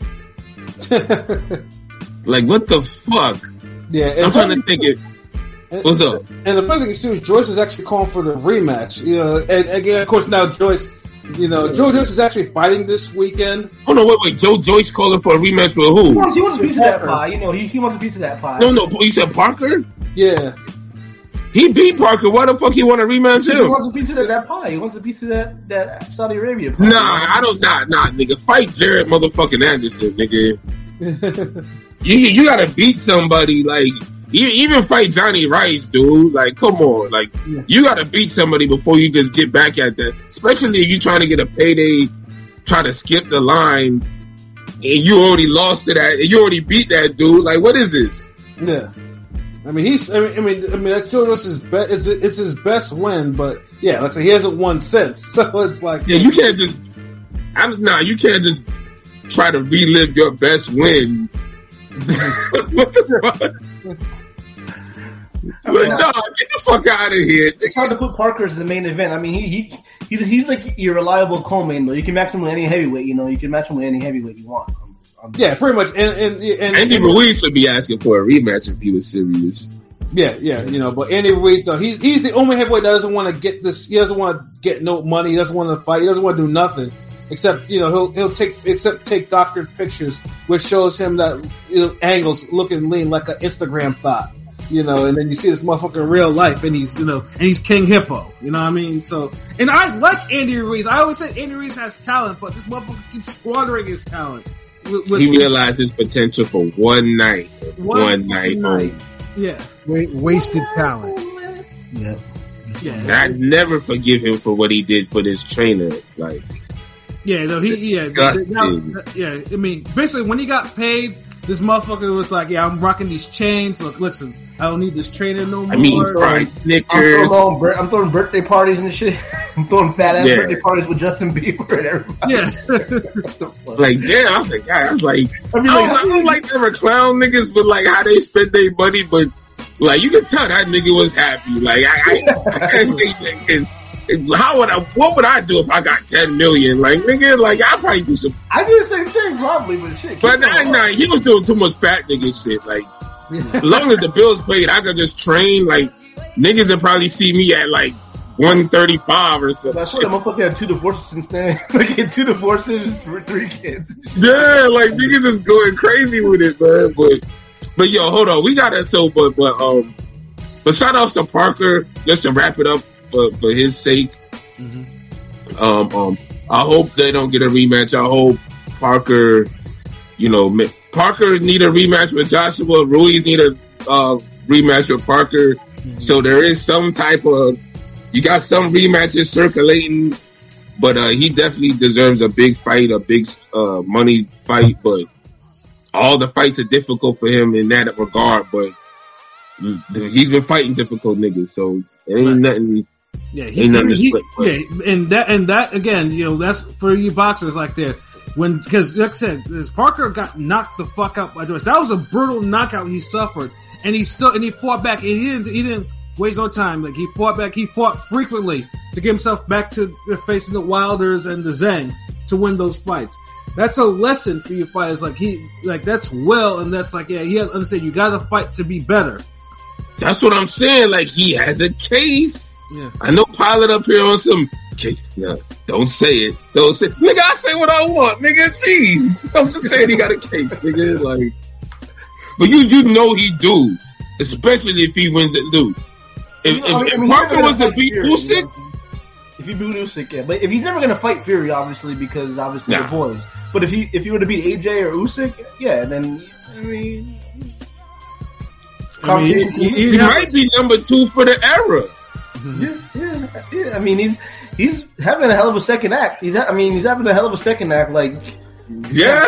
Like, what the fuck? Yeah, I'm trying to think it. What's up? And the funny thing is, too, is Joyce is actually calling for the rematch. And again, of course, now Joyce, Joe Joyce is actually fighting this weekend. Oh no, wait, Joe Joyce calling for a rematch with who? He wants a piece of that pie. He wants a piece of that pie. No, you said Parker? Yeah. He beat Parker. Why the fuck he want to rematch him? He wants a piece of that pie. He wants a piece of that Saudi Arabia pie. Nah, I don't. Nah, nigga. Fight Jared motherfucking Anderson, nigga. You gotta beat somebody. Like, even fight Johnny Rice, dude. Like, come on. Like, you gotta beat somebody before you just get back at that. Especially if you're trying to get a payday, try to skip the line, and you already lost to that, and you already beat that dude. Like, what is this? Yeah. I mean, that's Joe Joyce's it's his best win, but yeah, let's say he hasn't won since. So it's like, yeah, you can't just try to relive your best win. What the fuck? Get the fuck out of here. It's hard to put Parker as the main event. I mean, he's like your reliable co-main though. You can match him with any heavyweight. You can match him with any heavyweight you want. Yeah, pretty much. And Andy Ruiz would be asking for a rematch if he was serious. Yeah, but Andy Ruiz, though, he's the only heavyweight that doesn't want to get this. He doesn't want to get no money. He doesn't want to fight. He doesn't want to do nothing except he'll take doctored pictures, which shows him that angles looking lean like an Instagram thought. And then you see this motherfucker in real life, and he's King Hippo. You know what I mean? So, and I like Andy Ruiz. I always say Andy Ruiz has talent, but this motherfucker keeps squandering his talent. He realized his potential for one night. One night only. Yeah. Wasted talent. Yeah. I never forgive him for what he did for this trainer. Like, I mean, basically, when he got paid, this motherfucker was like, "Yeah, I'm rocking these chains. Look, listen, I don't need this trainer no more." I mean, fried Snickers. I'm throwing birthday parties and shit. I'm throwing fat ass birthday parties with Justin Bieber and everybody. Yeah. Like, damn, I don't like ever clown niggas with like how they spend their money, but like you can tell that nigga was happy. Like I can't say that because what would I do if I got 10 million? Like, nigga, like I'd probably do some. I did the same thing probably, but shit. But nah, he was doing too much fat nigga shit. Like, as long as the bills paid, I could just train. Like, niggas would probably see me at like 135 or something. That's what I'm fucking had 2 divorces since then. Like 2 divorces, 3 kids. Yeah, like niggas is going crazy with it, man. But yo, hold on, we got it. But shout outs to Parker. Just to wrap it up for his sake. Mm-hmm. I hope they don't get a rematch. I hope Parker, Parker need a rematch with Joshua. Ruiz need a rematch with Parker. Mm-hmm. So there is some type of, you got some rematches circulating, but he definitely deserves a big fight, a big money fight. But all the fights are difficult for him in that regard. But he's been fighting difficult niggas, so it ain't nothing. Yeah, and that again, that's for you boxers like that. Because like I said, Parker got knocked the fuck out by Joyce. That was a brutal knockout he suffered, and he fought back. And he didn't waste no time. Like he fought back. He fought frequently to get himself back to facing the Wilders and the Zangs to win those fights. that's a lesson for you fighters. Like that's and that's like, yeah, he has to understand you got to fight to be better. That's what I'm saying. Like, he has a case. Yeah. I know Pilot up here on some case. Yeah, don't say it. Don't say it. Nigga, I say what I want. Nigga, jeez. I'm just saying he got a case, nigga. Like, but you know he do. Especially if he wins it, dude. If Parker was to beat Usyk. If he beat Usyk, yeah. But if he's never going to fight Fury, obviously, because obviously they're boys. But if he were to beat AJ or Usyk, yeah, then, I mean... he might be number 2 for the era. Yeah. I mean, he's having a hell of a second act. He's having a hell of a second act. Like, yeah,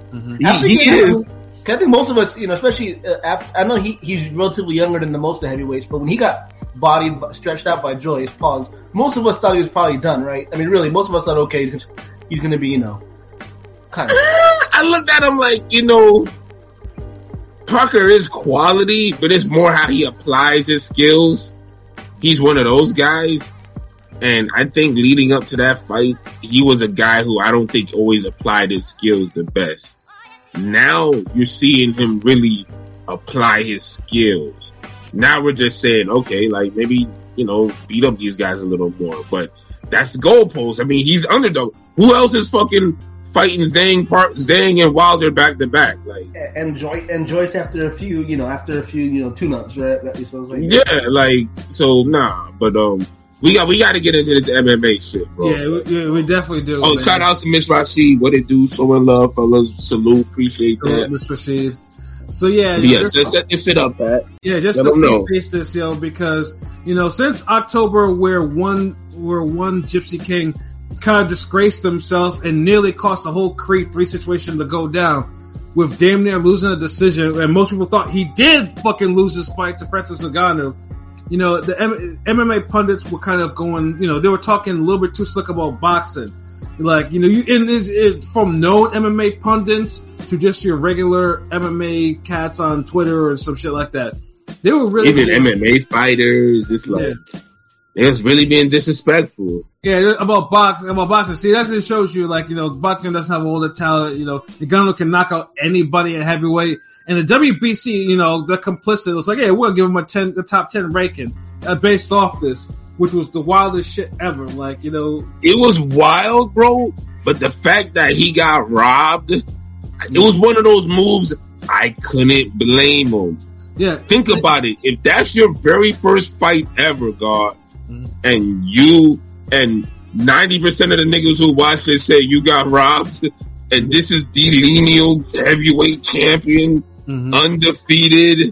he is. I think most of us, especially I know he's relatively younger than the most of the heavyweights, but when he got stretched out by Joyce, most of us thought he was probably done, right? I mean, really, most of us thought, okay, he's going to be, kind of. I looked at him like, Parker is quality, but it's more how he applies his skills. He's one of those guys. And I think leading up to that fight, he was a guy who I don't think always applied his skills the best. Now you're seeing him really apply his skills. Now we're just saying, okay, like maybe, beat up these guys a little more. But that's the goalpost. I mean, he's underdog. Who else is fucking fighting Zhang and Wilder back to back? Like, and Joyce after a few tune-ups, right? So it's like, yeah, like, so nah, but we got to get into this MMA shit, bro. Yeah, we definitely do. Oh, man. Shout out to Miss Rashid. What it do? Showing love, fellas. Salute, appreciate that, Miss Rashid. So yeah, just set this shit up, Pat. Yeah, just to face this, because since October, where one Gypsy King kind of disgraced himself and nearly cost the whole Creed 3 situation to go down, with damn near losing a decision, and most people thought he did fucking lose this fight to Francis Ngannou. The MMA pundits were kind of going, they were talking a little bit too slick about boxing. Like, from known MMA pundits to just your regular MMA cats on Twitter or some shit like that. They were really... Even MMA fighters, it's like... Yeah. It was really being disrespectful. Yeah, about boxing. See, that just shows you, like, boxing doesn't have all the talent. Ngannou can knock out anybody at heavyweight. And the WBC, they're complicit. It was like, yeah, we'll give him the top 10 ranking based off this, which was the wildest shit ever. Like, It was wild, bro. But the fact that he got robbed, it was one of those moves I couldn't blame him. Yeah. Think about it. If that's your very first fight ever, God, and you and 90% of the niggas who watched it say you got robbed, and this is the lineal heavyweight champion, undefeated,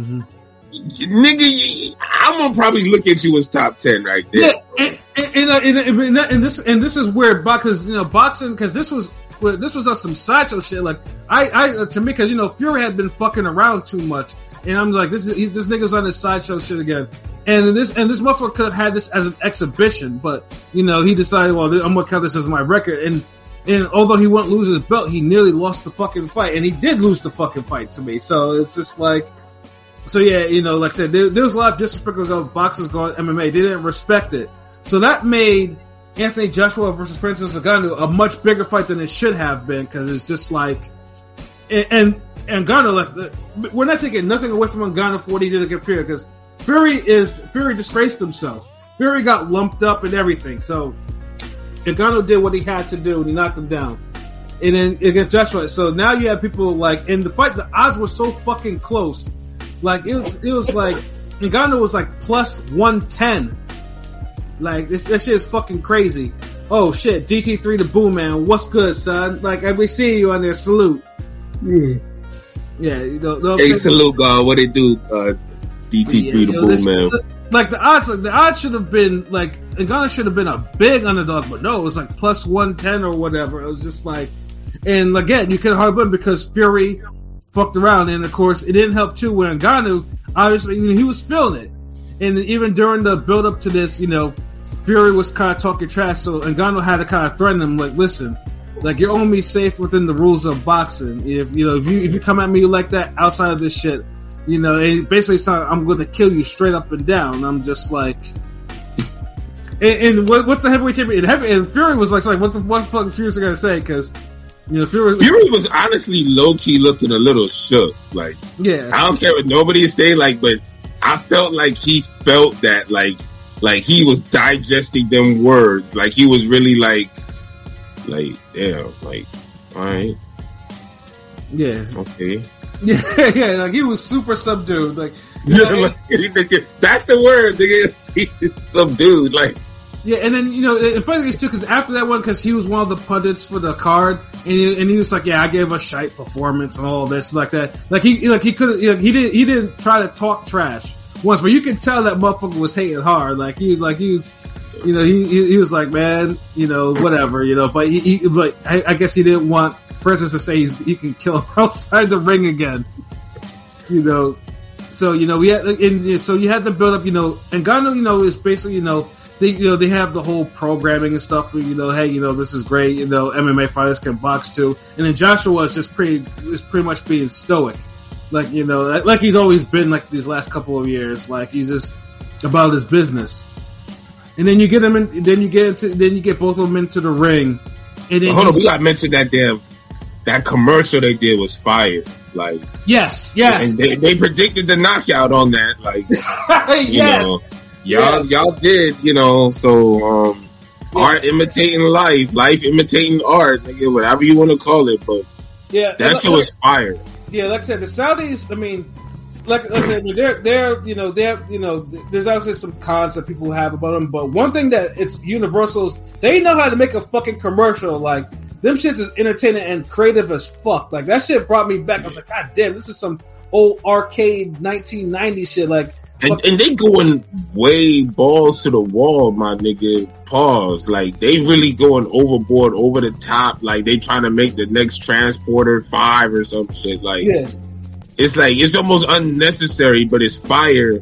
nigga, I'm gonna probably look at you as top 10 right there. Yeah, and this is weird, because boxing, because this was on some sideshow shit. Like to me, because Fury had been fucking around too much. And I'm like, this nigga's on this sideshow shit again. And this motherfucker could have had this as an exhibition, but he decided, well, I'm gonna count this as my record. And although he wouldn't lose his belt, he nearly lost the fucking fight, and he did lose the fucking fight to me. So it's just like, so yeah, like I said, there was a lot of disrespect about boxers going MMA. They didn't respect it, so that made Anthony Joshua versus Francis Ngannou a much bigger fight than it should have been, because it's just like, and Ngannou, we're not taking nothing away from Ngannou for what he did against Fury, because Fury disgraced himself. Fury got lumped up and everything. So Ngannou did what he had to do, and he knocked him down. And then against Joshua, so now you have people like, in the fight, the odds were so fucking close. Like it was like Ngannou was like plus 110. Like that shit is fucking crazy. Oh shit, DT3 the Boom Man, what's good, son? Like we see you on there, salute. Yeah, hey, salute, God. What it do, DT3 the Boom Man? Like the odds should have been like, Ngannou should have been a big underdog, but no, it was like plus 110 or whatever. It was just like, and again, you could hardly win because Fury fucked around, and of course, it didn't help too when Ngannou, obviously, he was feeling it, and even during the build up to this, Fury was kind of talking trash, so Ngannou had to kind of threaten him, like, listen, like, you're only safe within the rules of boxing. If you come at me like that outside of this shit, it basically sounds, I'm going to kill you straight up and down. I'm just like, and what's the heavyweight champion? And Fury was like, what the fuck Fury's going to say? Because You know, Fury was honestly low key looking a little shook. Like, yeah, I don't care what nobody is saying. Like, but I felt like he felt that like he was digesting them words. Like he was really like damn, like all right, yeah, okay, yeah, like he was super subdued. Like, like, that's the word, nigga. He's subdued, like. Yeah, and then, you know, and funny is too, because after that one, because he was one of the pundits for the card, and he was like, yeah, I gave a shite performance and all this like that. Like he could, he didn't try to talk trash once, but you could tell that motherfucker was hating hard. Like he was, you know, he was like, man, you know, whatever, you know, but but I guess he didn't want Francis to say he can kill him outside the ring again, you know. So, you know, so you had the build up, you know, and Ngannou, you know, is basically, you know, they have the whole programming and stuff. You know, hey, you know, this is great. You know, MMA fighters can box too. And then Joshua is just pretty much being stoic, like, you know, like he's always been like these last couple of years. Like he's just about his business. And then you get him in. Then you get both of them into the ring. And then hold on, we got to mention that commercial they did was fire. Like yes, and they predicted the knockout on that. Like you yes. know. Y'all did, you know, so, art imitating life imitating art, nigga, whatever you want to call it, but yeah, that shit was fire. Yeah, like I said, the Saudis, I mean, like I said, they're, you know, there's obviously some cons that people have about them, but one thing that it's universal is they know how to make a fucking commercial, like, them shits is entertaining and creative as fuck. Like, that shit brought me back. I was like, God damn, this is some old arcade 1990 shit, like, and they going way balls to the wall, my nigga. Pause. Like, they really going overboard, over the top. Like, they trying to make the next Transporter 5 or some shit. Like, yeah. It's like, it's almost unnecessary, but it's fire.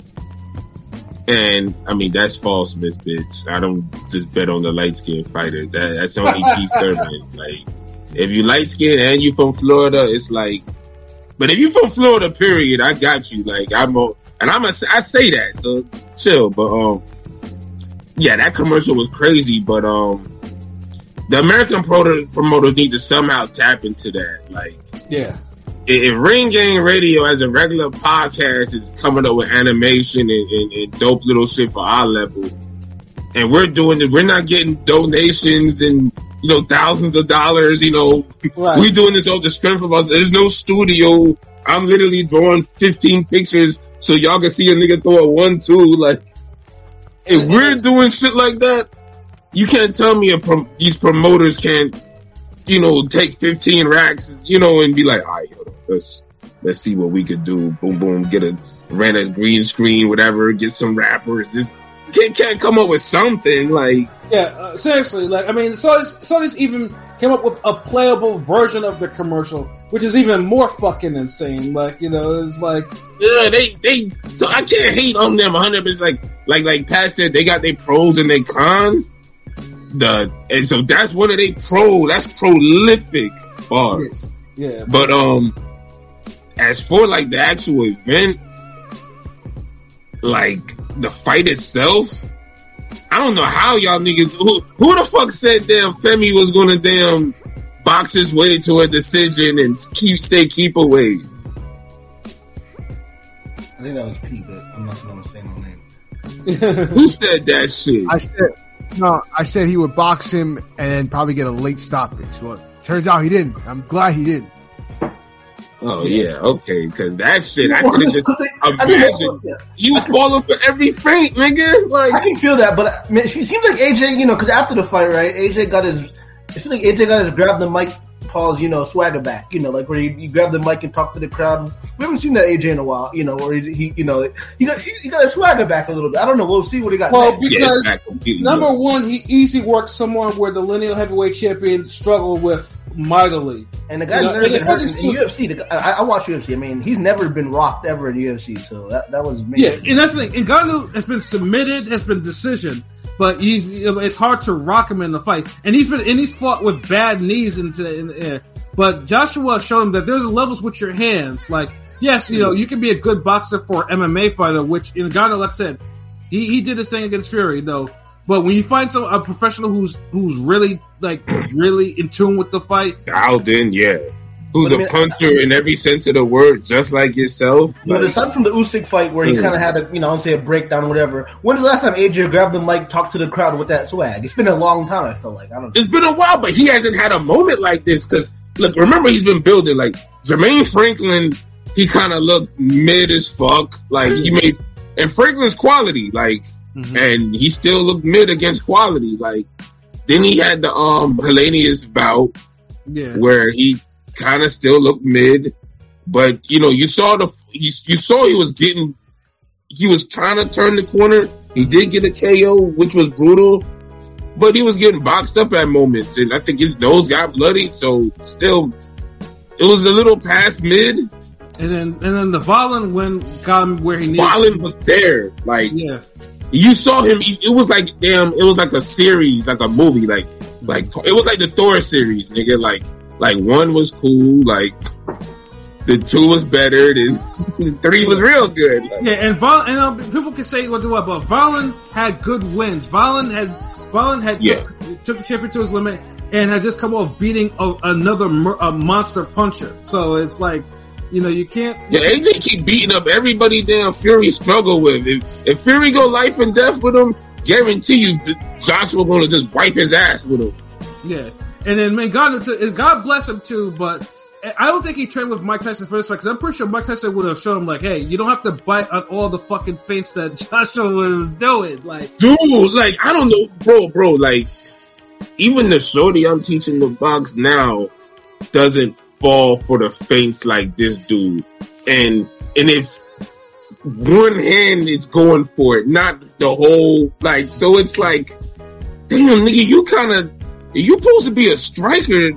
And, I mean, that's false, Miss Bitch. I don't just bet on the light-skinned fighters. That's only Keith Thurman. Like, if you light-skinned and you from Florida, it's like... But if you from Florida, period, I got you. Like, I say that, so chill. But yeah, that commercial was crazy. But the American promoters need to somehow tap into that. Like, yeah, if Ring Gang Radio as a regular podcast is coming up with animation and dope little shit for our level, and we're doing it, we're not getting donations and, you know, thousands of dollars. You know, right. We doing this off the strength of us. There's no studio. I'm literally drawing 15 pictures so y'all can see a nigga throw a 1-2. Like, if we're doing shit like that, you can't tell me these promoters can't, you know, take 15 racks, you know, and be like, all right, hold on, let's see what we could do. Boom, boom, rent a green screen, whatever, get some rappers. Just can't come up with something like. Yeah, seriously. Like, I mean, Sony's even came up with a playable version of the commercial, which is even more fucking insane. Like, you know, it's like, yeah, they. So I can't hate on them 100%. Like Pat said, they got their pros and their cons. And so that's one of their that's prolific bars. Yeah. But as for like the actual event, like the fight itself, I don't know how y'all niggas. Who the fuck said damn Femi was gonna damn box his way to a decision and keep away? I think that was P, but I'm not gonna say no name. Who said that shit? I said he would box him and then probably get a late stoppage. Well, turns out he didn't. I'm glad he didn't. Oh yeah, okay, because that shit, I could just imagine he was falling for every feint, nigga. Like, I can feel that, but I mean, it seems like AJ, you know, because after the fight, right, I feel like AJ got his grab the mic, Paul's, you know, swagger back, you know, like where you grab the mic and talk to the crowd. We haven't seen that AJ in a while, you know, where he you know, he got his swagger back a little bit. I don't know, we'll see what he got. Well, because number one, he easily worked someone where the lineal heavyweight champion struggled with mightily. And the guy's never been hurt in UFC. I watch UFC. I mean, he's never been rocked ever in UFC, so that was amazing. Yeah, and that's the thing. Ngannou has been submitted, has been decision, but it's hard to rock him in the fight. And he's fought with bad knees in the air. But Joshua showed him that there's levels with your hands. Like, yes, you know, you can be a good boxer for an MMA fighter, which Ngannou, like I said, he did his thing against Fury, though. But when you find a professional who's really really in tune with the fight, dialed in, yeah. Who's a puncher in every sense of the word, just like yourself. But aside from the Usyk fight where he kind of had a breakdown or whatever, when's the last time AJ grabbed the mic, talked to the crowd with that swag? It's been a long time, I feel like. It's been a while, but he hasn't had a moment like this because, look, remember he's been building, like, Jermaine Franklin, he kind of looked mid as fuck. Like, and Franklin's quality, like, and he still looked mid against quality. Like, then he had the Helenius bout where he kind of still looked mid, but you saw he was trying to turn the corner. He did get a KO, which was brutal, but he was getting boxed up at moments, and I think his nose got bloodied. So still, it was a little past mid. And then the Wallin got him where he needed. Wallin was there, like you saw him. It was like it was like a series, like a movie, like it was like the Thor series, nigga, Like 1 was cool, like the 2 was better, then the 3 was real good. Like, yeah, and Wallin, people can say what they want, but Wallin had good wins. Wallin had took the champion to his limit and had just come off beating another monster puncher. So it's like, you can't. Yeah, AJ keep beating up everybody. Damn, Fury struggle with. If Fury go life and death with him, guarantee you, Joshua gonna just wipe his ass with him. Yeah. And then Ngannou, God bless him too, but I don't think he trained with Mike Tyson for this fight, because I'm pretty sure Mike Tyson would have shown him, like, hey, you don't have to bite on all the fucking feints that Joshua was doing. Like, dude, like, I don't know, bro, like, even the shorty I'm teaching the box now doesn't fall for the feints like this dude. And if one hand is going for it, not the whole, like, so it's like, damn, nigga, you supposed to be a striker.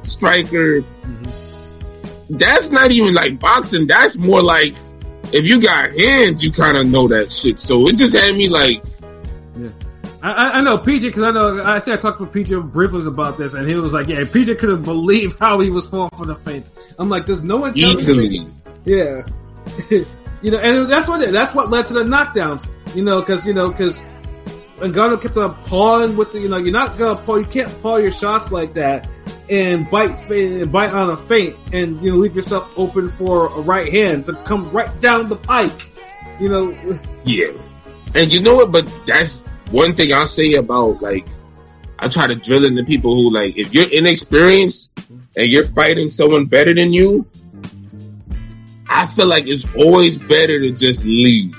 That's not even like boxing. That's more like, if you got hands, you kind of know that shit. So it just had me like, yeah. I know PJ, because I think I talked with PJ briefly about this, and he was like, yeah, PJ couldn't believe how he was falling for the feints. I'm like, there's no one easily. Yeah. And that's what led to the knockdowns. Because Ngannou kept on pawing with you're not gonna paw, you can't paw your shots like that and bite on a feint and leave yourself open for a right hand to come right down the pike. Yeah, and you know what? But that's one thing I'll say about, like, I try to drill into people who, like, if you're inexperienced and you're fighting someone better than you, I feel like it's always better to just leave.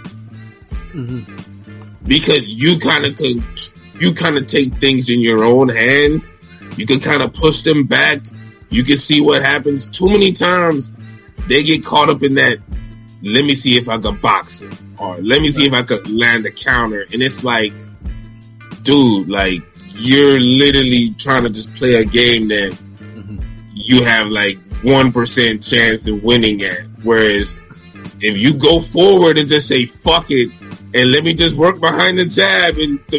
Because you kind of take things in your own hands. You can kind of push them back. You can see what happens. Too many times they get caught up in that, let me see if I can box it, or let me see if I could land a counter. And it's like, dude, like, you're literally trying to just play a game that you have like 1% chance of winning at. Whereas if you go forward and just say, fuck it, and let me just work behind the jab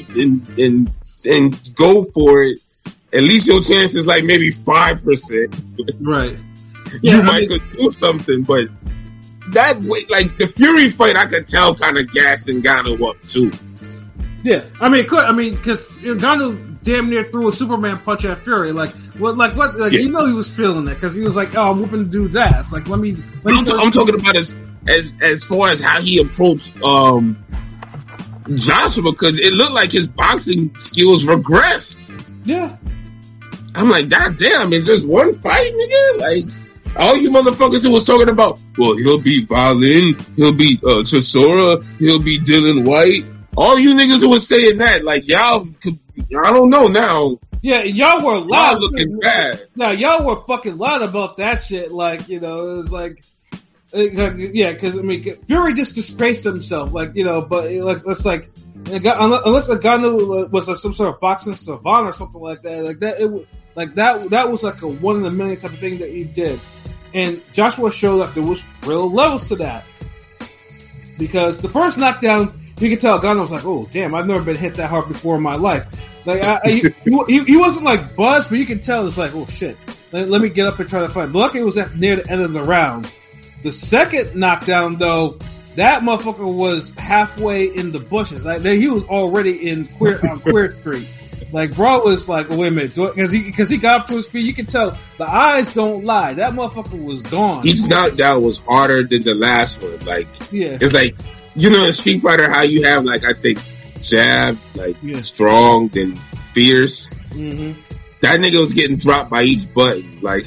and go for it, at least your chance is like maybe 5%. Right. You might could do something, but that way, like the Fury fight, I could tell kind of gassing Ngannou up too. Yeah, because Ngannou damn near threw a Superman punch at Fury. Like, what? He was feeling it, because he was like, "Oh, I'm whooping the dude's ass." Like, I'm talking about as far as how he approached Joshua, because it looked like his boxing skills regressed. Yeah, I'm like, God damn, in just one fight, nigga. Like, all you motherfuckers who was talking about, well, he'll beat Wallin, he'll beat Chisora, he'll beat Dylan White. All you niggas who was saying that, like, y'all, I don't know now. Yeah, y'all were loud. Y'all looking bad. No, y'all were fucking loud about that shit. Like, it was like, yeah, because Fury just disgraced himself. Like, but it's like, unless Ngannou was some sort of boxing savant or something like that, that was like a 1 in a million type of thing that he did. And Joshua showed that there was real levels to that, because the first knockdown, you can tell Ngannou was like, oh damn, I've never been hit that hard before in my life. Like, he wasn't like buzzed, but you can tell it's like, oh shit, let me get up and try to fight. But luckily it was near the end of the round. The second knockdown, though, that motherfucker was halfway in the bushes. Like he was already in Queer Street. Like bro was like, wait a minute, because he got up to his feet. You can tell the eyes don't lie. That motherfucker was gone. Each knockdown was harder than the last one. Like yeah, it's like in Street Fighter how you have like I think jab, like strong, then fierce. Mm-hmm. That nigga was getting dropped by each button. Like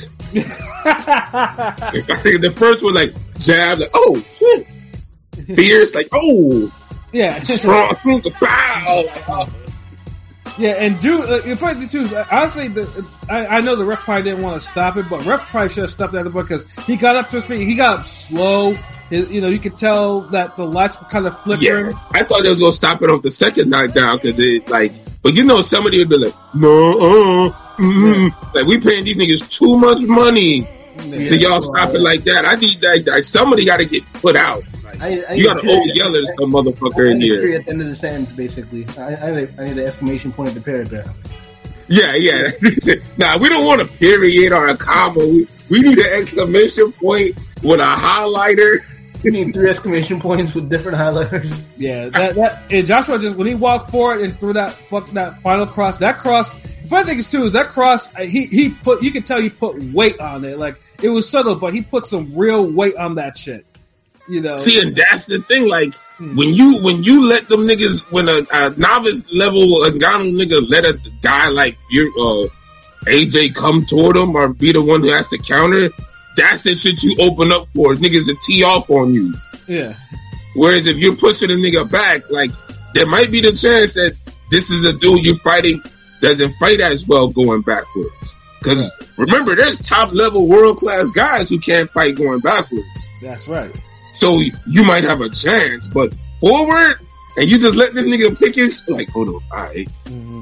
the first one, like jab, like oh shit, fierce, like oh yeah, strong, pow. Like, oh. Yeah, and dude, in fact, too, I'll say that I know the ref probably didn't want to stop it, but ref probably should have stopped that because he got up to his feet. He got up slow. You could tell that the lights were kind of flickering. Yeah, I thought they was gonna stop it off the second knockdown because it like, but somebody would be like, no, like we paying these niggas too much money to y'all stop it like that. I need that. Somebody got to get put out. You got an old yeller, some motherfucker in here. At the end of the sentence, basically. I need an exclamation point at the paragraph. Yeah. Nah, we don't want a period or a comma. We need an exclamation point with a highlighter. You need 3 exclamation points with different highlighters. Yeah, and Joshua just when he walked forward and threw that final cross. That cross. The funny thing is too is that cross. He put. You could tell he put weight on it. Like it was subtle, but he put some real weight on that shit. See, and that's the thing. Like when you let them niggas, when a novice level Ngannou nigga let a guy like AJ come toward him or be the one who has to counter, that's the shit you open up for niggas to tee off on you. Yeah. Whereas if you're pushing a nigga back, like there might be the chance that this is a dude you're fighting doesn't fight as well going backwards. Because remember, there's top level world class guys who can't fight going backwards. That's right. So you might have a chance, but forward, and you just let this nigga pick it, like, hold on, all right. Mm-hmm.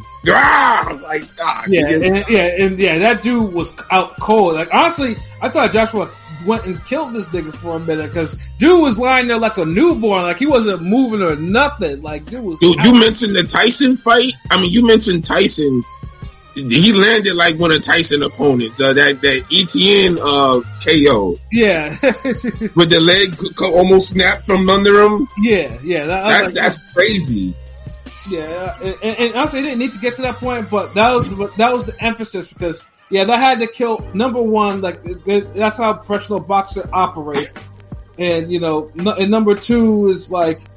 That dude was out cold. Like, honestly, I thought Joshua went and killed this nigga for a minute, because dude was lying there like a newborn, like he wasn't moving or nothing. Like, dude was... Dude, you mentioned the Tyson fight? I mean, you mentioned Tyson... He landed like one of Tyson opponents. That ETN KO. Yeah. With the leg almost snapped from under him. Yeah. That's crazy. Yeah, and honestly, they didn't need to get to that point, but that was the emphasis because that had to kill number one. Like that's how a professional boxer operates, and and number two is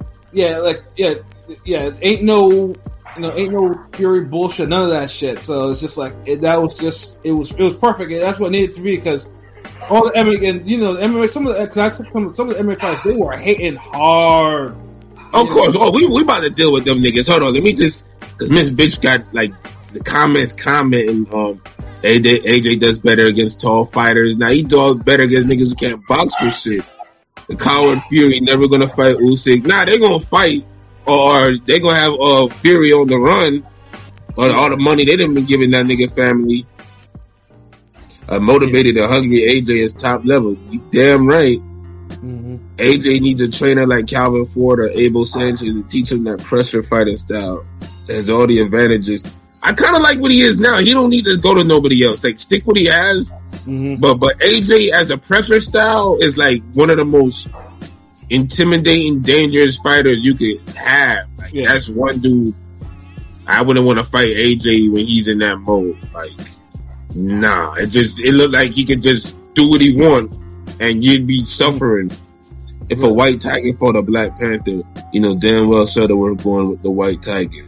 ain't no Fury bullshit, none of that shit. So it's just like it was perfect. And that's what it needed to be because all the MMA and MMA, some of the MMA fighters, they were hating hard. Of course. Oh, we about to deal with them niggas. Hold on, let me just because Miss Bitch got like the commenting. AJ does better against tall fighters. Now he does better against niggas who can't box for shit. The coward Fury never gonna fight Usyk. Nah, they gonna fight. Or they gonna have Fury on the run, or all the money they done been giving that nigga family. Motivated and hungry AJ is top level. You damn right. Mm-hmm. AJ needs a trainer like Calvin Ford or Abel Sanchez to teach him that pressure fighting style. Has all the advantages. I kind of like what he is now. He don't need to go to nobody else. Like stick what he has. Mm-hmm. But AJ as a pressure style is like one of the most intimidating, dangerous fighters you could have. Like that's one dude I wouldn't want to fight AJ when he's in that mode. Like, nah, it looked like he could just do what he want and you'd be suffering. If a white tiger fought a Black Panther, damn well Shutterworth going with the white tiger.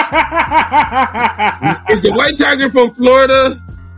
Is the white tiger from Florida?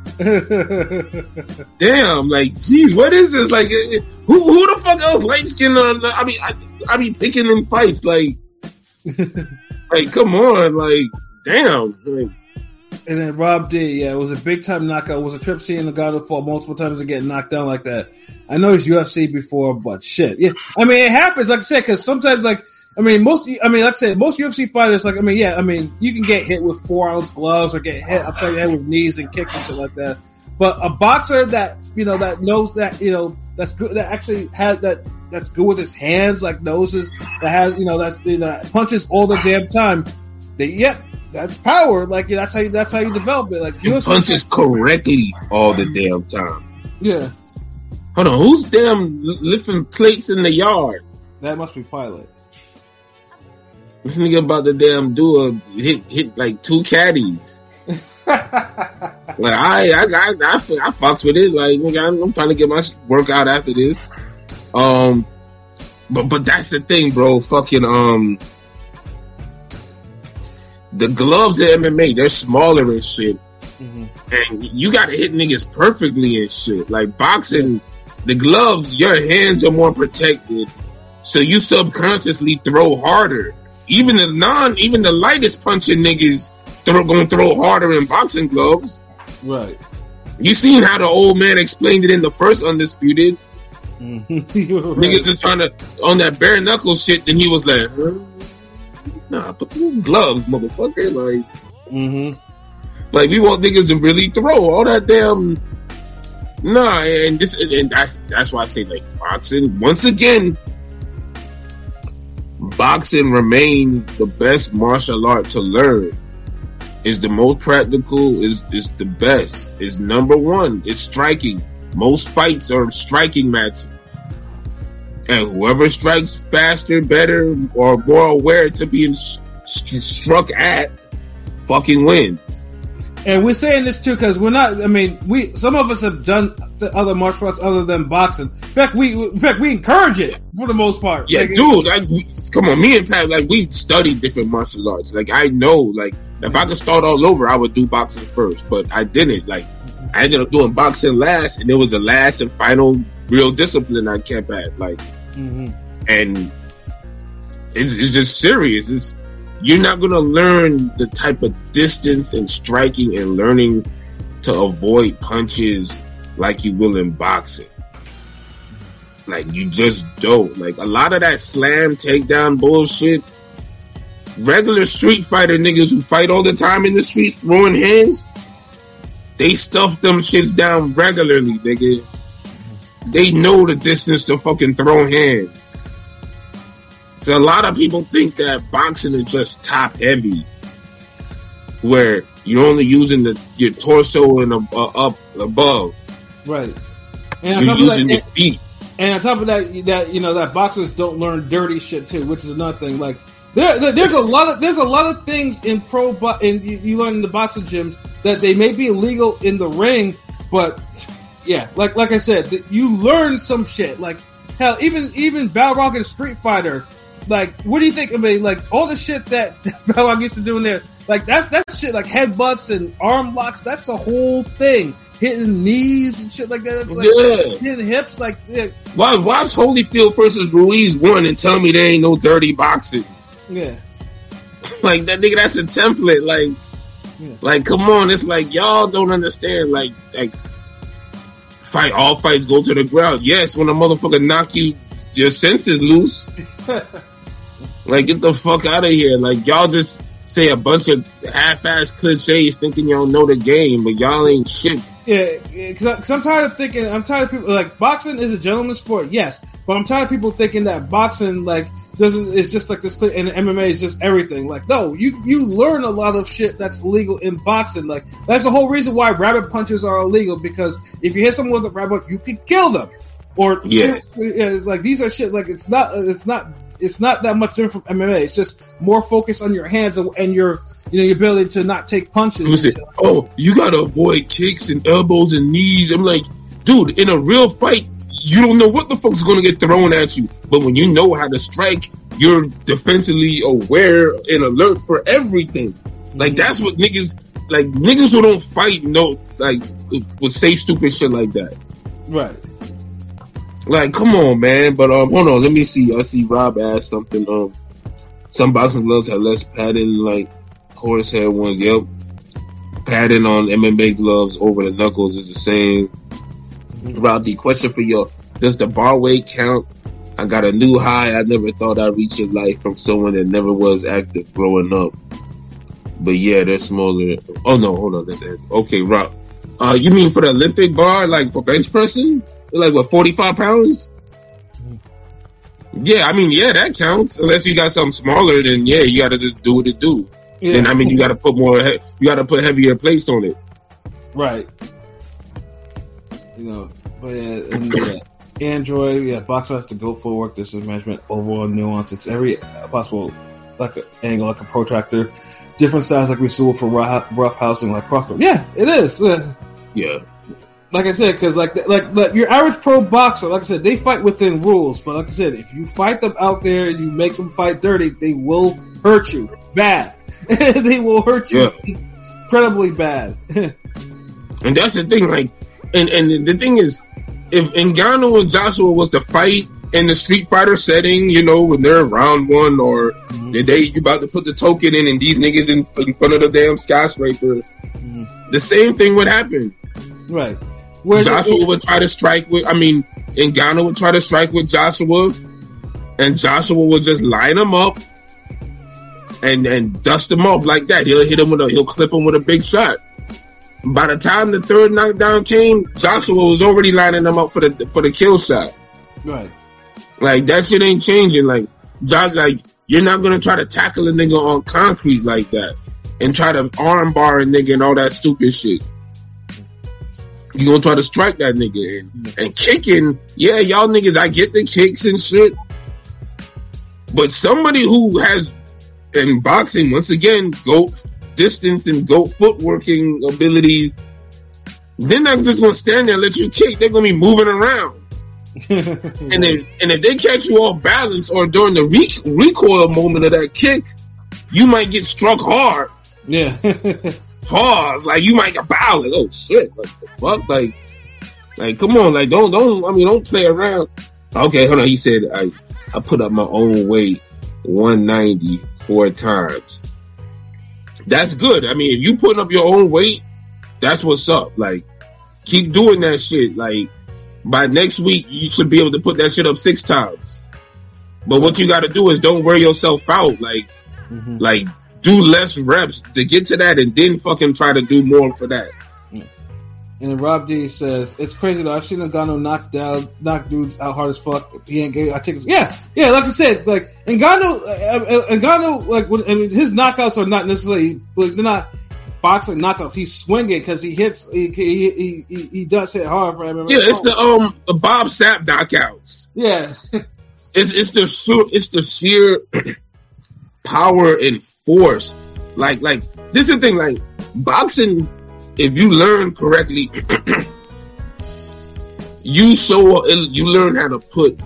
Damn, like, geez, what is this? Like, who the fuck else light skinned on? I be picking them fights, like, come on, like, damn. Like, and then Rob D, it was a big time knockout. It was a trip seeing Ngannou fall multiple times and getting knocked down like that. I know he's UFC before, but shit, yeah. I mean, it happens, like I said, because sometimes, most UFC fighters, you can get hit with 4-ounce gloves or get hit upside the head with knees and kicks and shit like that. But a boxer that knows that, that's good, that actually has that's good with his hands, like noses, that has, that punches all the damn time. That's power. Like, that's how you develop it. Like, he punches correctly all the damn time. Yeah. Hold on, who's damn lifting plates in the yard? That must be Pilot. This nigga about to damn do a hit like 2 caddies. Like I fucks with it. Like nigga, I'm trying to get my workout after this. But that's the thing, bro. Fucking the gloves at MMA, they're smaller and shit, and you gotta hit niggas perfectly and shit. Like boxing, the gloves, your hands are more protected, so you subconsciously throw harder. Even the lightest punching niggas gonna throw harder in boxing gloves. Right. You seen how the old man explained it in the first Undisputed. Right. Niggas just trying to, on that bare knuckle shit, then he was like, huh? Nah, put these gloves, motherfucker. Like, like we want niggas to really throw all that damn. Nah, and that's why I say, like, boxing, once again, boxing remains the best martial art to learn. Is the most practical, is the best, is number one, is striking. Most fights are striking matches. And whoever strikes faster, better, or more aware to being struck at, fucking wins. And we're saying this too because we're not. I mean, some of us have done the other martial arts other than boxing. In fact, we encourage it for the most part. Yeah, like, dude. Like, come on, me and Pat, like, we've studied different martial arts. Like, I know, like, if I could start all over, I would do boxing first, but I didn't. Like, I ended up doing boxing last, and it was the last and final real discipline I kept at. Like, and it's just serious. You're not gonna learn the type of distance and striking and learning to avoid punches like you will in boxing. Like, you just don't. Like, a lot of that slam takedown bullshit, regular street fighter niggas who fight all the time in the streets throwing hands, they stuff them shits down regularly, nigga. They know the distance to fucking throw hands. So a lot of people think that boxing is just top heavy, where you're only using your torso and up above. Right. And you're using your feet. And on top of that, that boxers don't learn dirty shit too, which is another thing. Like, there's a lot of things in you learn in the boxing gyms that they may be illegal in the ring, but yeah, like I said, you learn some shit. Like, hell, even Balrog and Street Fighter. Like, what do you think? I mean, like, all the shit that Balrog used to do in there, like, that's shit, like headbutts and arm locks. That's a whole thing. Hitting knees and shit like that. It's like, hitting hips, like. Yeah. Watch Holyfield versus Ruiz 1 and tell me there ain't no dirty boxing. Yeah. Like, that nigga, that's a template. Like, come on. It's like, y'all don't understand. Like, all fights go to the ground. Yes, when a motherfucker knock you, your senses loose. Like, get the fuck out of here. Like, y'all just say a bunch of half-ass cliches thinking y'all know the game, but y'all ain't shit. Yeah, because I'm tired of people, like, boxing is a gentleman's sport, yes, but I'm tired of people thinking that boxing, like, it's just like this, and MMA is just everything. Like, no, you learn a lot of shit that's illegal in boxing. Like, that's the whole reason why rabbit punches are illegal, because if you hit someone with a rabbit, you can kill them. Or, it's like, these are shit, like, it's not that much different from MMA. It's just more focused on your hands and your ability to not take punches. Oh, you gotta avoid kicks and elbows and knees. I'm like, dude, in a real fight, you don't know what the fuck's gonna get thrown at you. But when you know how to strike, you're defensively aware and alert for everything. Like, that's what niggas who don't fight would say stupid shit like that. Right. Like, come on, man. But hold on, let me see. I see Rob asked something. Some boxing gloves have less padding, like horsehair ones. Yep. Padding on MMA gloves over the knuckles is the same. Rob, the question for you: does the bar weight count? I got a new high I never thought I'd reach in life from someone that never was active growing up. But yeah, they're smaller. Oh no, hold on. Okay, Rob. You mean for the Olympic bar, like for bench pressing? Like, what, 45 pounds? Yeah, I mean, yeah, that counts. Unless you got something smaller, then yeah, you gotta just do what it do. Yeah. Then, I mean, you gotta put heavier plates on it. Right. But yeah. Android, yeah, boxer has to go forward. This is management overall nuance. It's every possible like an angle, like a protractor. Different styles like we saw for rough housing, like crossbow. Yeah, it is. Yeah. Like I said, because like your average pro boxer, like I said, they fight within rules. But like I said, if you fight them out there and you make them fight dirty, they will hurt you bad. They will hurt you incredibly bad. And that's the thing, like, and the thing is, if Ngannou and Joshua was to fight in the Street Fighter setting, you know, when they're round one or the day you about to put the token in and these niggas in front of the damn skyscraper, the same thing would happen. Right. Joshua would try to strike with, Ngannou would try to strike with Joshua, and Joshua would just line him up and dust him off like that. He'll clip him with a big shot. By the time the third knockdown came, Joshua was already lining him up for the kill shot. Right. Like, that shit ain't changing. Like, you're not gonna try to tackle a nigga on concrete like that and try to arm bar a nigga and all that stupid shit. You gonna try to strike that nigga and kicking. Yeah, y'all niggas, I get the kicks and shit, but somebody who has in boxing, once again, GOAT distance and GOAT footworking abilities, they're not just gonna stand there and let you kick. They're gonna be moving around. And if they catch you off balance or during the recoil moment of that kick, you might get struck hard. Yeah. Pause. Like, you might get bowed. Like, oh shit. Like, the fuck? Like, come on. Like, don't play around. Okay, hold on. He said, I put up my own weight 190 4 times. That's good. I mean, if you putting up your own weight, that's what's up. Like, keep doing that shit. Like, by next week, you should be able to put that shit up 6 times. But what you got to do is don't wear yourself out. Like, do less reps to get to that, and then fucking try to do more for that. And Rob D says, it's crazy though. I've seen Ngannou knock dudes out hard as fuck. He ain't gay. I take it. Yeah. Like I said, like Ngannou, like his knockouts are not necessarily, like, they're not boxing knockouts. He's swinging because he hits. He does hit hard for MMA. Yeah, it's the Bob Sapp knockouts. Yeah. it's the sheer power and force. Like this is the thing. Like, boxing, if you learn correctly, you learn how to put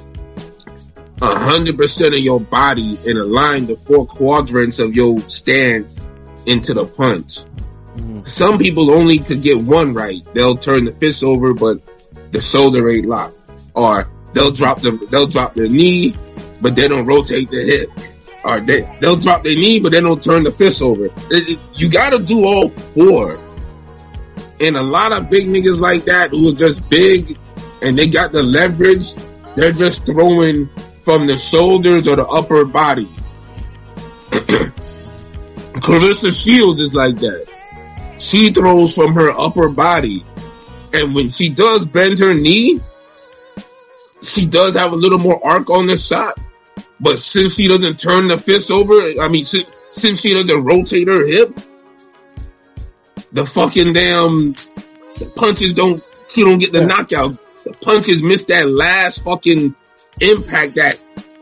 100% of your body and align the 4 quadrants of your stance into the punch. Some people only could get one right. They'll turn the fist over, but the shoulder ain't locked. Or they'll drop their knee, but they don't rotate the hip. Or they'll drop their knee, but they don't turn the fist over. You gotta do all 4. And a lot of big niggas like that who are just big and they got the leverage, they're just throwing from the shoulders or the upper body. Clarissa Shields is like that. She throws from her upper body. And when she does bend her knee, she does have a little more arc on the shot. But since she doesn't turn the fist over, since she doesn't rotate her hip, the fucking the punches she don't get the knockouts. The punches miss that last fucking impact, that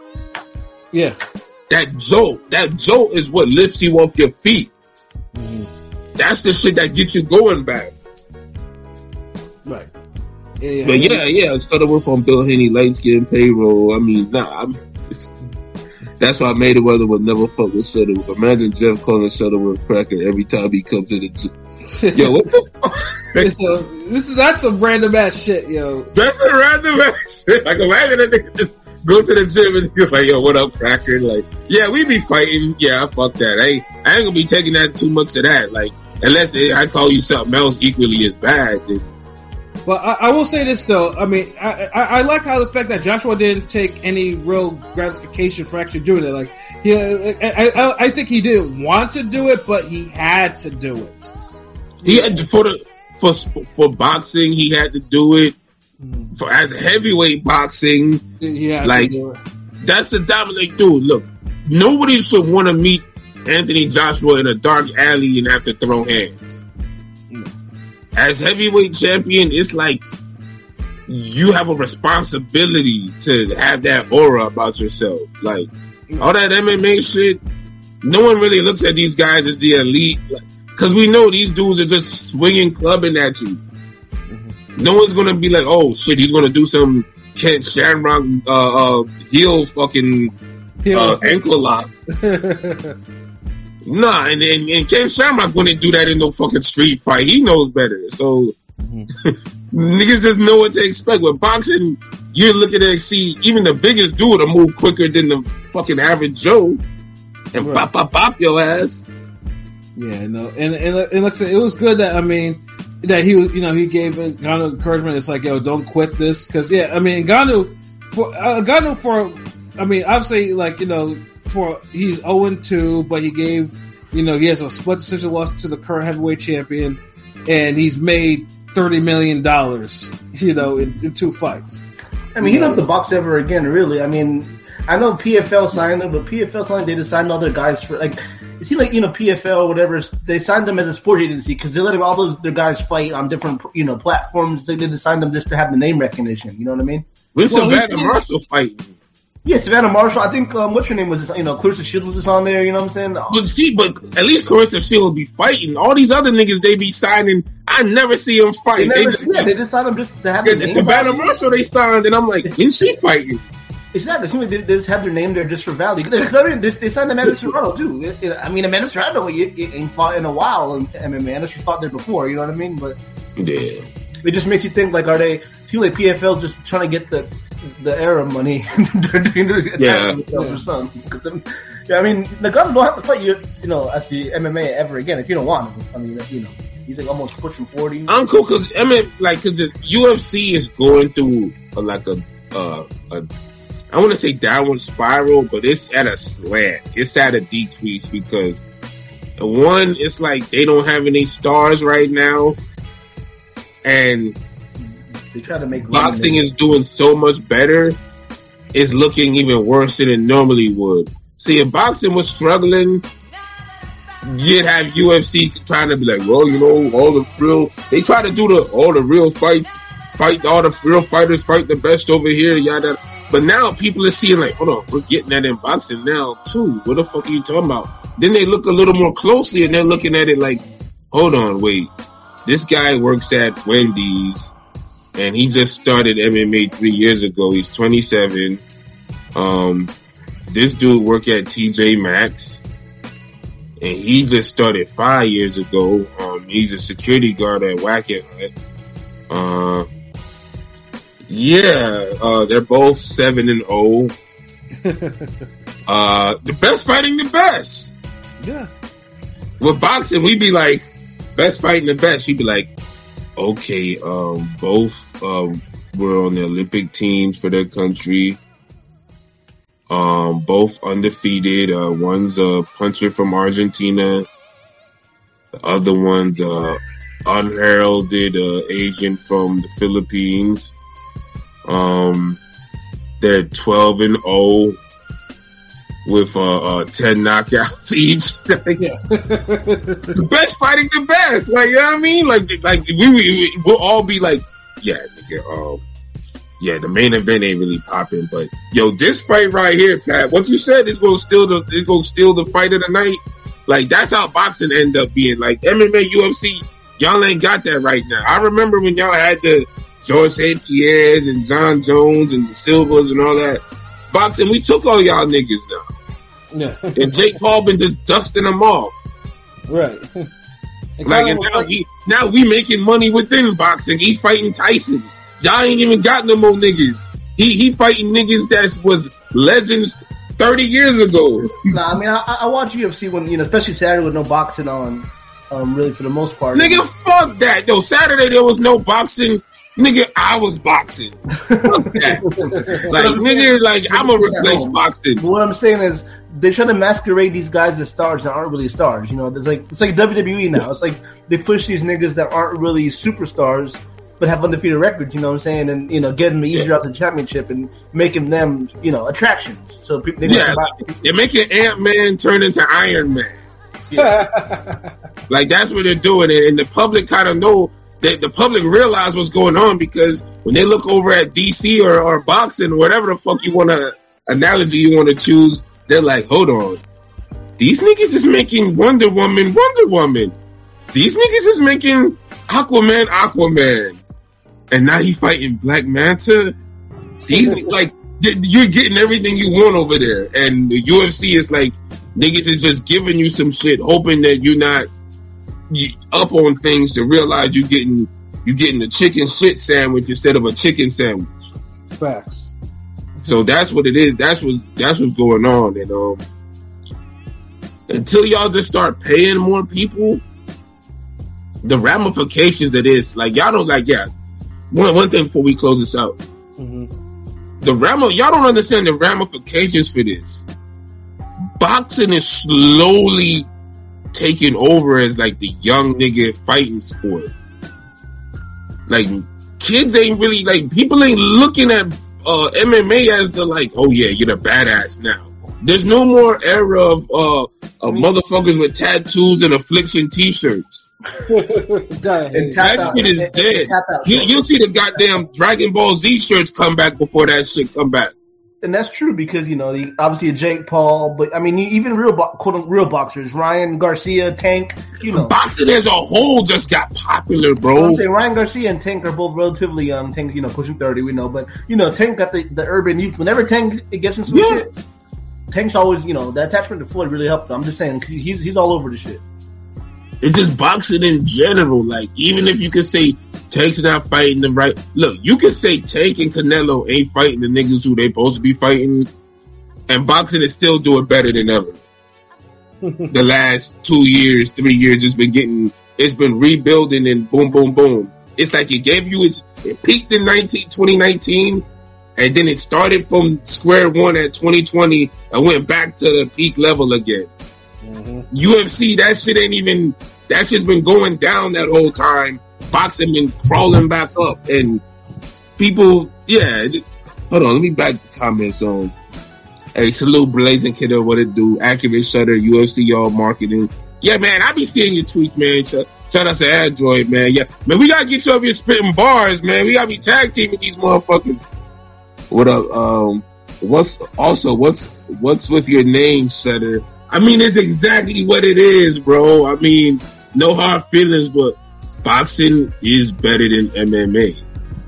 jolt. That jolt is what lifts you off your feet. That's the shit that gets you going back. Right. But yeah, Shuttleworth on Bill Haney, light skin payroll. That's why Mayweather would never fuck with Shuttleworth. Imagine Jeff calling Shuttleworth cracker every time he comes to the gym. Yo, what the fuck? That's some random ass shit, yo. That's a random ass shit. Like, imagine a nigga just go to the gym and he's like, yo, what up, cracker? Like, yeah, we be fighting. Yeah, fuck that. I ain't gonna be taking that too much to that. Like, unless I call you something else equally as bad. Then. Well, I will say this though. I mean, I like how the fact that Joshua didn't take any real gratification for actually doing it. Like, I think he didn't want to do it, but he had to do it. He had to, for boxing, he had to do it. For as heavyweight boxing, like, that's the dominant dude. Look, nobody should want to meet Anthony Joshua in a dark alley and have to throw hands. As heavyweight champion, it's like you have a responsibility to have that aura about yourself. Like, all that MMA shit, no one really looks at these guys as the elite. Because we know these dudes are just swinging, clubbing at you. No one's going to be like, oh, shit, he's going to do some Kent Shamrock heel fucking ankle lock. Nah, and Ken Shamrock wouldn't do that in no fucking street fight. He knows better. So, niggas just know what to expect. With boxing, you're looking at, see, even the biggest dude will move quicker than the fucking average Joe. And pop your ass. Yeah, no. And like I said, it was good that, I mean, that he was, he gave Ngannou encouragement. It's like, yo, don't quit this. Cause yeah, I mean, Ngannou, obviously, like, he's 0-2, but he gave, he has a split decision loss to the current heavyweight champion, and he's made $30 million, in 2 fights. I mean, he don't have to box ever again, really. I mean, I know PFL signed him, but PFL signed, they just signed other guys for, like, it seems like, PFL or whatever, they signed them as a sport agency because they're letting all their guys fight on different, platforms. They didn't sign them just to have the name recognition. You know what I mean? When Savannah Marshall fighting? Yeah, Savannah Marshall. I think, what's her name was this, Clarissa Shields was just on there, you know what I'm saying? But at least Clarissa Shields will be fighting. All these other niggas they be signing, I never see them fight. They just signed them just to have the name. Savannah Marshall they signed, and I'm like, isn't she fighting? Exactly. They just have their name there just for value. I mean, they signed Amanda Serrano too. Amanda Serrano ain't fought in a while in MMA. I know she fought there before. You know what I mean? But yeah, it just makes you think like, seem like PFL just trying to get the era money? Or something. Yeah, I mean, the guns don't have to fight you, as the MMA ever again if you don't want him. I mean, he's like almost pushing 40. I'm cool because cause the UFC is going through I want to say downward spiral, but it's at a slant. It's at a decrease because one, it's like they don't have any stars right now, and they try to make boxing is doing so much better. It's looking even worse than it normally would. See, if boxing was struggling, you'd have UFC trying to be like, well, they try to do all the real fights, fight all the real fighters, fight the best over here, yada. But now people are seeing like, hold on, we're getting that in boxing now too. What the fuck are you talking about? Then they look a little more closely and they're looking at it like, hold on, wait. This guy works at Wendy's and he just started MMA 3 years ago. He's 27. This dude worked at TJ Maxx and he just started 5 years ago. He's a security guard at Wackett Hut. They're both 7-0. The best fighting the best. Yeah. With boxing, we'd be like, best fighting the best. You'd be like, okay, both were on the Olympic teams for their country. Both undefeated. One's a puncher from Argentina. The other one's unheralded Asian from the Philippines. They're 12-0 with 10 knockouts each. The best fighting the best. Like, you know what I mean? Like we'll all be like, yeah, nigga, the main event ain't really popping, but this fight right here, Pat, what you said is gonna steal the fight of the night. Like, that's how boxing end up being. Like, MMA, UFC, y'all ain't got that right now. I remember when y'all had the George St. Pierre's and John Jones and the Silvas and all that. Boxing, we took all y'all niggas now. Yeah. And Jake Paul been just dusting them off. Right. Now we making money within boxing. He's fighting Tyson. Y'all ain't even got no more niggas. He fighting niggas that was legends 30 years ago. Nah, I mean, I watch UFC when, especially Saturday with no boxing on, really for the most part. Nigga, fuck that. Though Saturday there was no boxing. Nigga, I was boxing. Fuck that. I'm gonna replace boxing. What I'm saying is, they try to masquerade these guys as stars that aren't really stars. It's like WWE now. It's like they push these niggas that aren't really superstars, but have undefeated records. You know what I'm saying? And get them easier out the championship and making them attractions. So they're making Ant-Man turn into Iron Man. Yeah. Like, that's what they're doing, and the public kind of know. the public realize what's going on, because when they look over at DC or boxing or whatever the fuck analogy you want to choose, they're like, hold on, these niggas is making Wonder Woman. These niggas is making Aquaman. And now he fighting Black Manta. These like, you're getting everything you want over there. And the UFC is like, niggas is just giving you some shit, hoping that you're not up on things to realize you getting a chicken shit sandwich instead of a chicken sandwich. Facts. So that's what it is. That's what's going on. And until y'all just start paying more people, the ramifications of this, like, y'all don't like. Yeah, one thing before we close this out, y'all don't understand the ramifications for this. Boxing is slowly taking over as like the young nigga fighting sport. Like, kids ain't really, like, people ain't looking at MMA as the, like, oh yeah, you're the badass now. There's no more era of motherfuckers with tattoos and affliction t-shirts. That shit is dead. You'll see the goddamn Dragon Ball Z shirts come back before that shit come back. And that's true because, you know, obviously Jake Paul, but I mean, even real boxers, Ryan Garcia, Tank, you know. Boxing as a whole just got popular, bro. I'm saying Ryan Garcia and Tank are both relatively young. Tank, you know, pushing 30, we know. But, you know, Tank got the urban youth. Whenever Tank gets into some shit, Tank's always, you know, the attachment to Floyd really helped him. I'm just saying, he's all over the shit. It's just boxing in general. Like, even if you could say Tank's not fighting the right... Look, you could say Tank and Canelo ain't fighting the niggas who they supposed to be fighting, and boxing is still doing better than ever. The last 2 years, 3 years, it's been rebuilding and boom, boom, boom. It's like it peaked in 2019, and then it started from square one at 2020 and went back to the peak level again. UFC, that shit's been going down that whole time. Boxing been crawling back up, and people, hold on, let me back the comments on. Hey, salute Blazing Kiddo, what it do? Accurate Shutter, UFC, y'all marketing. Yeah, man, I be seeing your tweets, man. Shout out to Android, man. Yeah, man, we gotta get you up here spitting bars, man. We gotta be tag teaming these motherfuckers. What up? What's with your name, Shutter? I mean, it's exactly what it is, bro. I mean, no hard feelings, but boxing is better than MMA.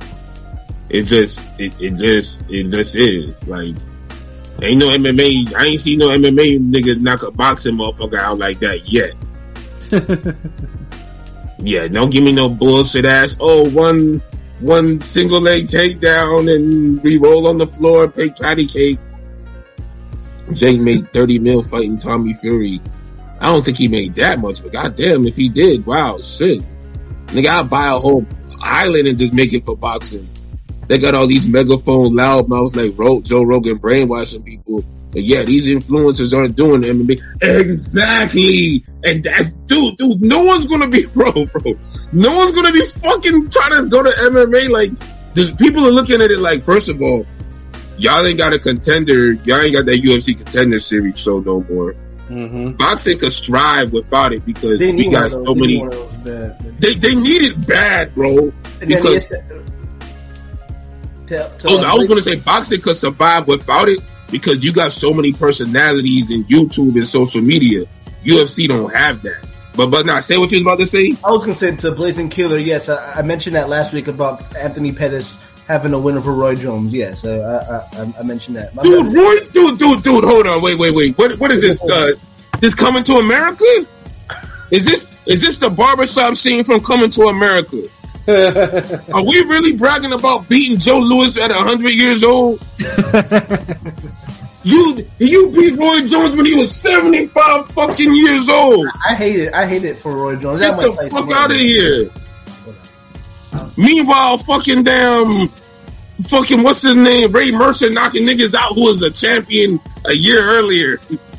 It just is. Like, ain't no MMA. I ain't seen no MMA nigga knock a boxing motherfucker out like that yet. Yeah, don't give me no bullshit ass. Oh, one single leg takedown and we roll on the floor, pay patty cake. Jake made 30 mil fighting Tommy Fury. I don't think he made that much, but goddamn, if he did, wow, shit. Nigga, I'll buy a whole island and just make it for boxing. They got all these megaphone loud mouths like Joe Rogan brainwashing people. But yeah, these influencers aren't doing MMA. Exactly. And that's, dude, no one's gonna be, bro. No one's gonna be fucking trying to go to MMA. Like, the people are looking at it like, first of all, y'all ain't got a contender. Y'all ain't got that UFC Contender Series show no more. Boxing could strive without it because we got so many. They need it bad, bro. Because I was going to say boxing could survive without it because you got so many personalities in YouTube and social media. UFC don't have that. But now, say what you was about to say. I was going to say to Blazing Killer. Yes, I mentioned that last week about Anthony Pettis having a winner for Roy Jones. Yes, I mentioned that. Dude, hold on, wait. What is this? This Coming to America? Is this the barbershop scene from Coming to America? Are we really bragging about beating Joe Louis at 100 years old? You beat Roy Jones when he was 75 fucking years old. I hate it for Roy Jones. Get the fuck out of here. Meanwhile, fucking what's his name? Ray Mercer knocking niggas out who was a champion a year earlier.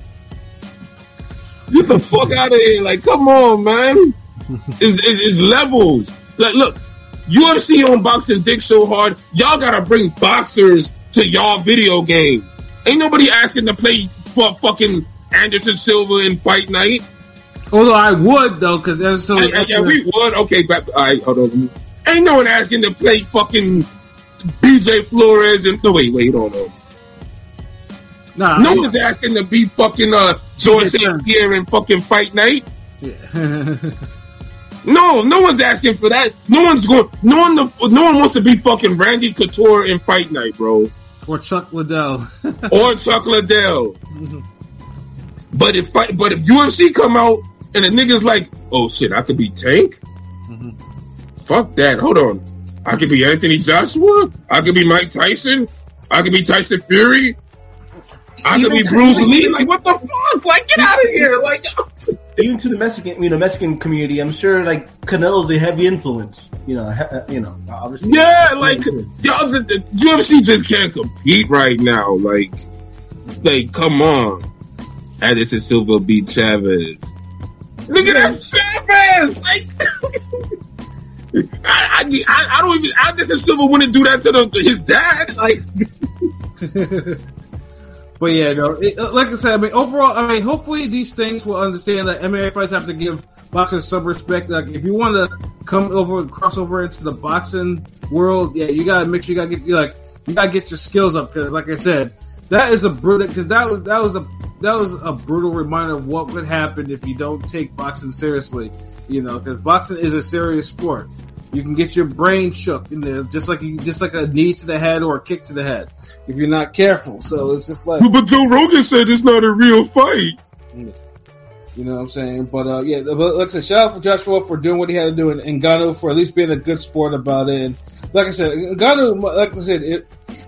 Get the fuck out of here. Like, come on, man. It's levels. Like, look, UFC on boxing dick so hard, y'all gotta bring boxers to y'all video game. Ain't nobody asking to play for fucking Anderson Silva in Fight Night. Although I would though, because so yeah, we would. Okay, but all right, hold on. Ain't no one asking to play fucking BJ Flores and wait, hold on. Nah, no one's asking to be fucking George St. Pierre in fucking Fight Night. Yeah. No one's asking for that. No one wants to be fucking Randy Couture in Fight Night, bro. Or Chuck Liddell. But if UFC come out and the nigga's like, oh shit, I could be Tank? Mm-hmm. Fuck that. Hold on. I could be Anthony Joshua? I could be Mike Tyson? I could be Tyson Fury? I could be Bruce Lee? Like, what the fuck? Like, get out of here. Like, even to the Mexican community, I'm sure like Canelo's a heavy influence. Obviously. Yeah, like y'all, the UFC just can't compete right now. Like, come on. Anderson Silva beat Chavez. Look at that Chavez. Like, I don't even. Anderson Silva wouldn't do that to his dad. Like. But yeah, no. Like I said, I mean, overall, I mean, hopefully these things will understand that MMA fights have to give boxers some respect. Like, if you want to come over and cross over into the boxing world, yeah, you gotta make sure you gotta get your skills up. Because, like I said, that is a brutal. Because that was a brutal reminder of what would happen if you don't take boxing seriously. Because boxing is a serious sport. You can get your brain shook in there, just like a knee to the head or a kick to the head if you're not careful. So it's just like. But Joe Rogan said it's not a real fight. You know what I'm saying? But but like I said, shout out for Joshua for doing what he had to do, and Ngannou for at least being a good sport about it. And like I said, Ngannou, like I said, if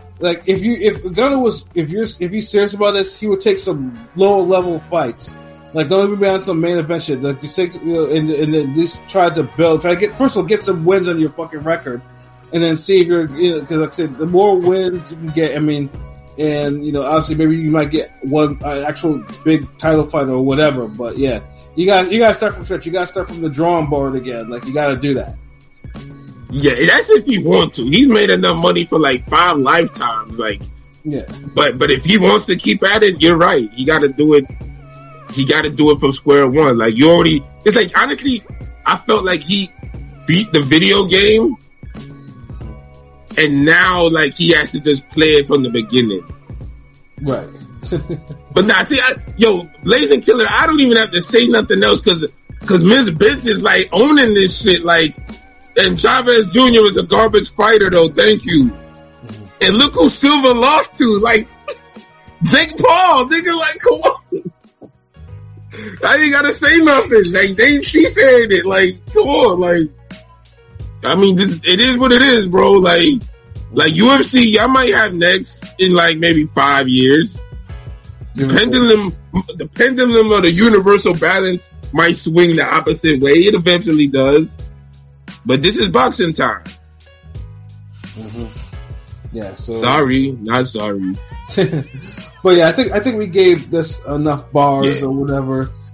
he's serious about this, he would take some lower level fights. Like, don't even be on some main event shit. Like, just take, and at least try to get some wins on your fucking record, and then see if you're, because like I said, the more wins you can get, I mean, and obviously maybe you might get one actual big title fight or whatever. But yeah, you gotta start from scratch. You gotta start from the drawing board again. Like, you gotta do that. Yeah, that's if you want to. He's made enough money for like 5 lifetimes. Like, yeah. But if he wants to keep at it, you're right. He got to do it. He got to do it from square one. Like, it's like, honestly, I felt like he beat the video game, and now, like, he has to just play it from the beginning. Right. But nah, see, Blazing Killer, I don't even have to say nothing else, because Ms. Bitch is, like, owning this shit, like, and Chavez Jr. is a garbage fighter, though, thank you. And look who Silva lost to, like, Jake Paul, nigga, like, come on. I ain't gotta say nothing. Like, she said it. Like, come on. Like, I mean, it is what it is, bro. Like UFC, y'all might have next in like maybe 5 years. The pendulum of the universal balance might swing the opposite way. It eventually does. But this is boxing time. Mm-hmm. Yeah. So sorry, not sorry. But yeah, I think we gave this enough bars or whatever.